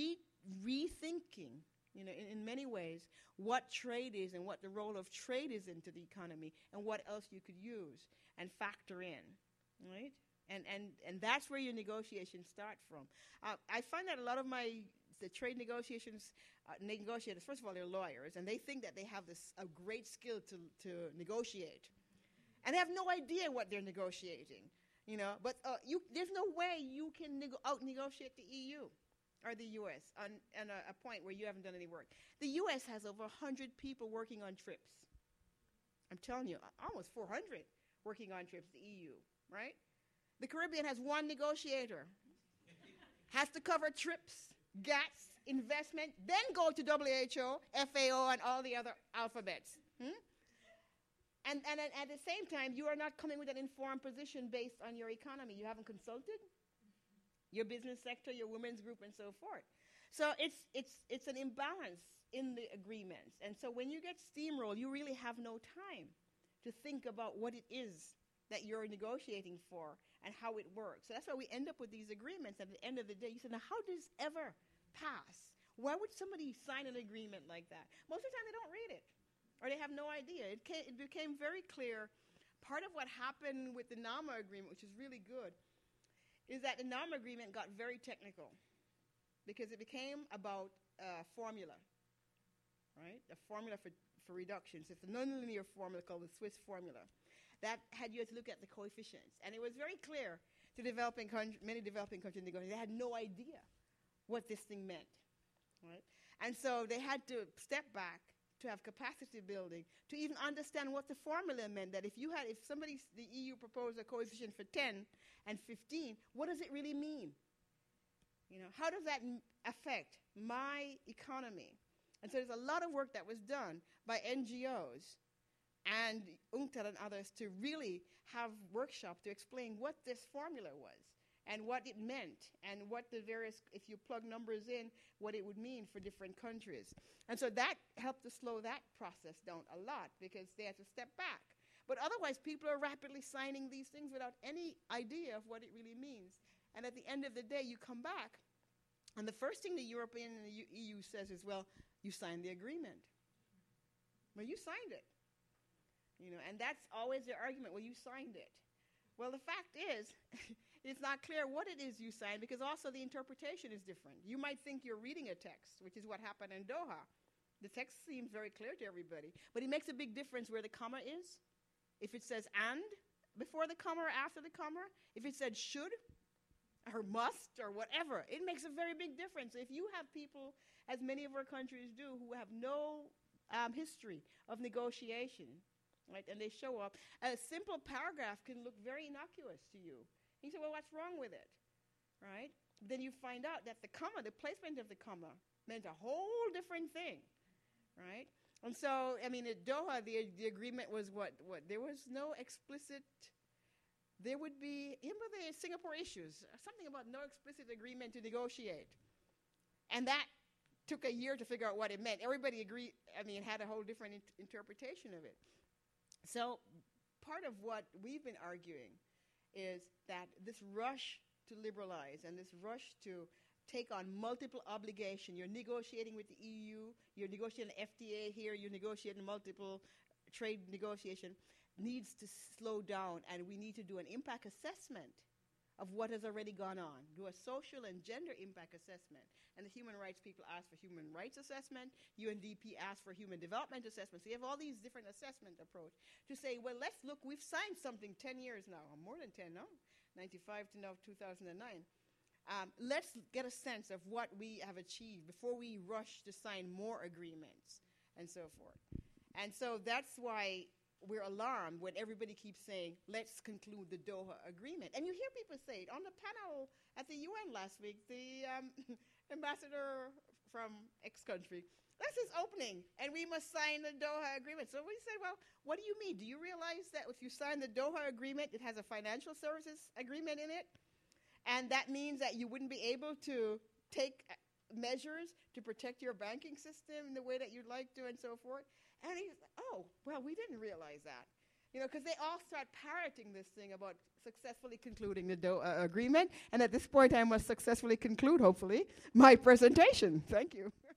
rethinking, in many ways, what trade is and what the role of trade is into the economy and what else you could use and factor in, right? And that's where your negotiations start from. I find that a lot of the trade negotiators, first of all, they're lawyers, and they think that they have a great skill to negotiate. And they have no idea what they're negotiating, But there's no way you can out-negotiate the EU or the U.S. on a point where you haven't done any work. The U.S. has over 100 people working on trips. I'm telling you, almost 400 working on trips, the EU, right? The Caribbean has one negotiator. Has to cover trips, GATS, investment, then go to WHO, FAO, and all the other alphabets. And at the same time, you are not coming with an informed position based on your economy. You haven't consulted your business sector, your women's group, and so forth. So it's an imbalance in the agreements. And so when you get steamrolled, you really have no time to think about what it is that you're negotiating for and how it works. So that's why we end up with these agreements. At the end of the day, you say, now how does this ever pass? Why would somebody sign an agreement like that? Most of the time they don't read it, or they have no idea. It became very clear. Part of what happened with the NAMA agreement, which is really good, is that the NAMA agreement got very technical because it became about formula, right? A formula for reductions. It's a nonlinear formula called the Swiss formula that had you to look at the coefficients. And it was very clear to many developing countries negotiators. They had no idea what this thing meant, right? And so they had to step back to have capacity building, to even understand what the formula meant, that if the EU proposed a coefficient for 10 and 15, what does it really mean? How does that affect my economy? And so there's a lot of work that was done by NGOs and UNCTAD and others to really have workshops to explain what this formula was and what it meant and what the various, if you plug numbers in, what it would mean for different countries. And so that helped to slow that process down a lot because they had to step back. But otherwise, people are rapidly signing these things without any idea of what it really means. And at the end of the day, you come back, and the first thing the European and the EU says is, well, you signed the agreement. Well, you signed it. And that's always their argument. Well, you signed it. Well, the fact is, it's not clear what it is you sign because also the interpretation is different. You might think you're reading a text, which is what happened in Doha. The text seems very clear to everybody, but it makes a big difference where the comma is. If it says and before the comma or after the comma, if it said should or must or whatever, it makes a very big difference. If you have people, as many of our countries do, who have no history of negotiation, right, and they show up, a simple paragraph can look very innocuous to you. You say, well, what's wrong with it, right? Then you find out that the comma, the placement of the comma, meant a whole different thing, right? And so, I mean, at Doha, the agreement was what? There was no explicit, there would be, remember the Singapore issues, something about no explicit agreement to negotiate. And that took a year to figure out what it meant. Everybody agreed, I mean, had a whole different interpretation of it. So part of what we've been arguing is that this rush to liberalize and this rush to take on multiple obligations, you're negotiating with the EU, you're negotiating FTA here, you're negotiating multiple trade negotiation, needs to slow down, and we need to do an impact assessment of what has already gone on. Do a social and gender impact assessment. And the human rights people ask for human rights assessment. UNDP asks for human development assessment. So you have all these different assessment approach to say, well, let's look, we've signed something 10 years now, or more than 10, no? 95 to now 2009. Let's get a sense of what we have achieved before we rush to sign more agreements and so forth. And so that's why we're alarmed when everybody keeps saying, let's conclude the Doha agreement. And you hear people say it. On the panel at the UN last week, the ambassador from X country, this is opening, and we must sign the Doha agreement. So we say, well, what do you mean? Do you realize that if you sign the Doha agreement, it has a financial services agreement in it? And that means that you wouldn't be able to take measures to protect your banking system in the way that you'd like to and so forth. And he's like, oh, well, we didn't realize that. You know, because they all start parroting this thing about successfully concluding the Doha agreement. And at this point, I must successfully conclude, hopefully, my presentation. Thank you.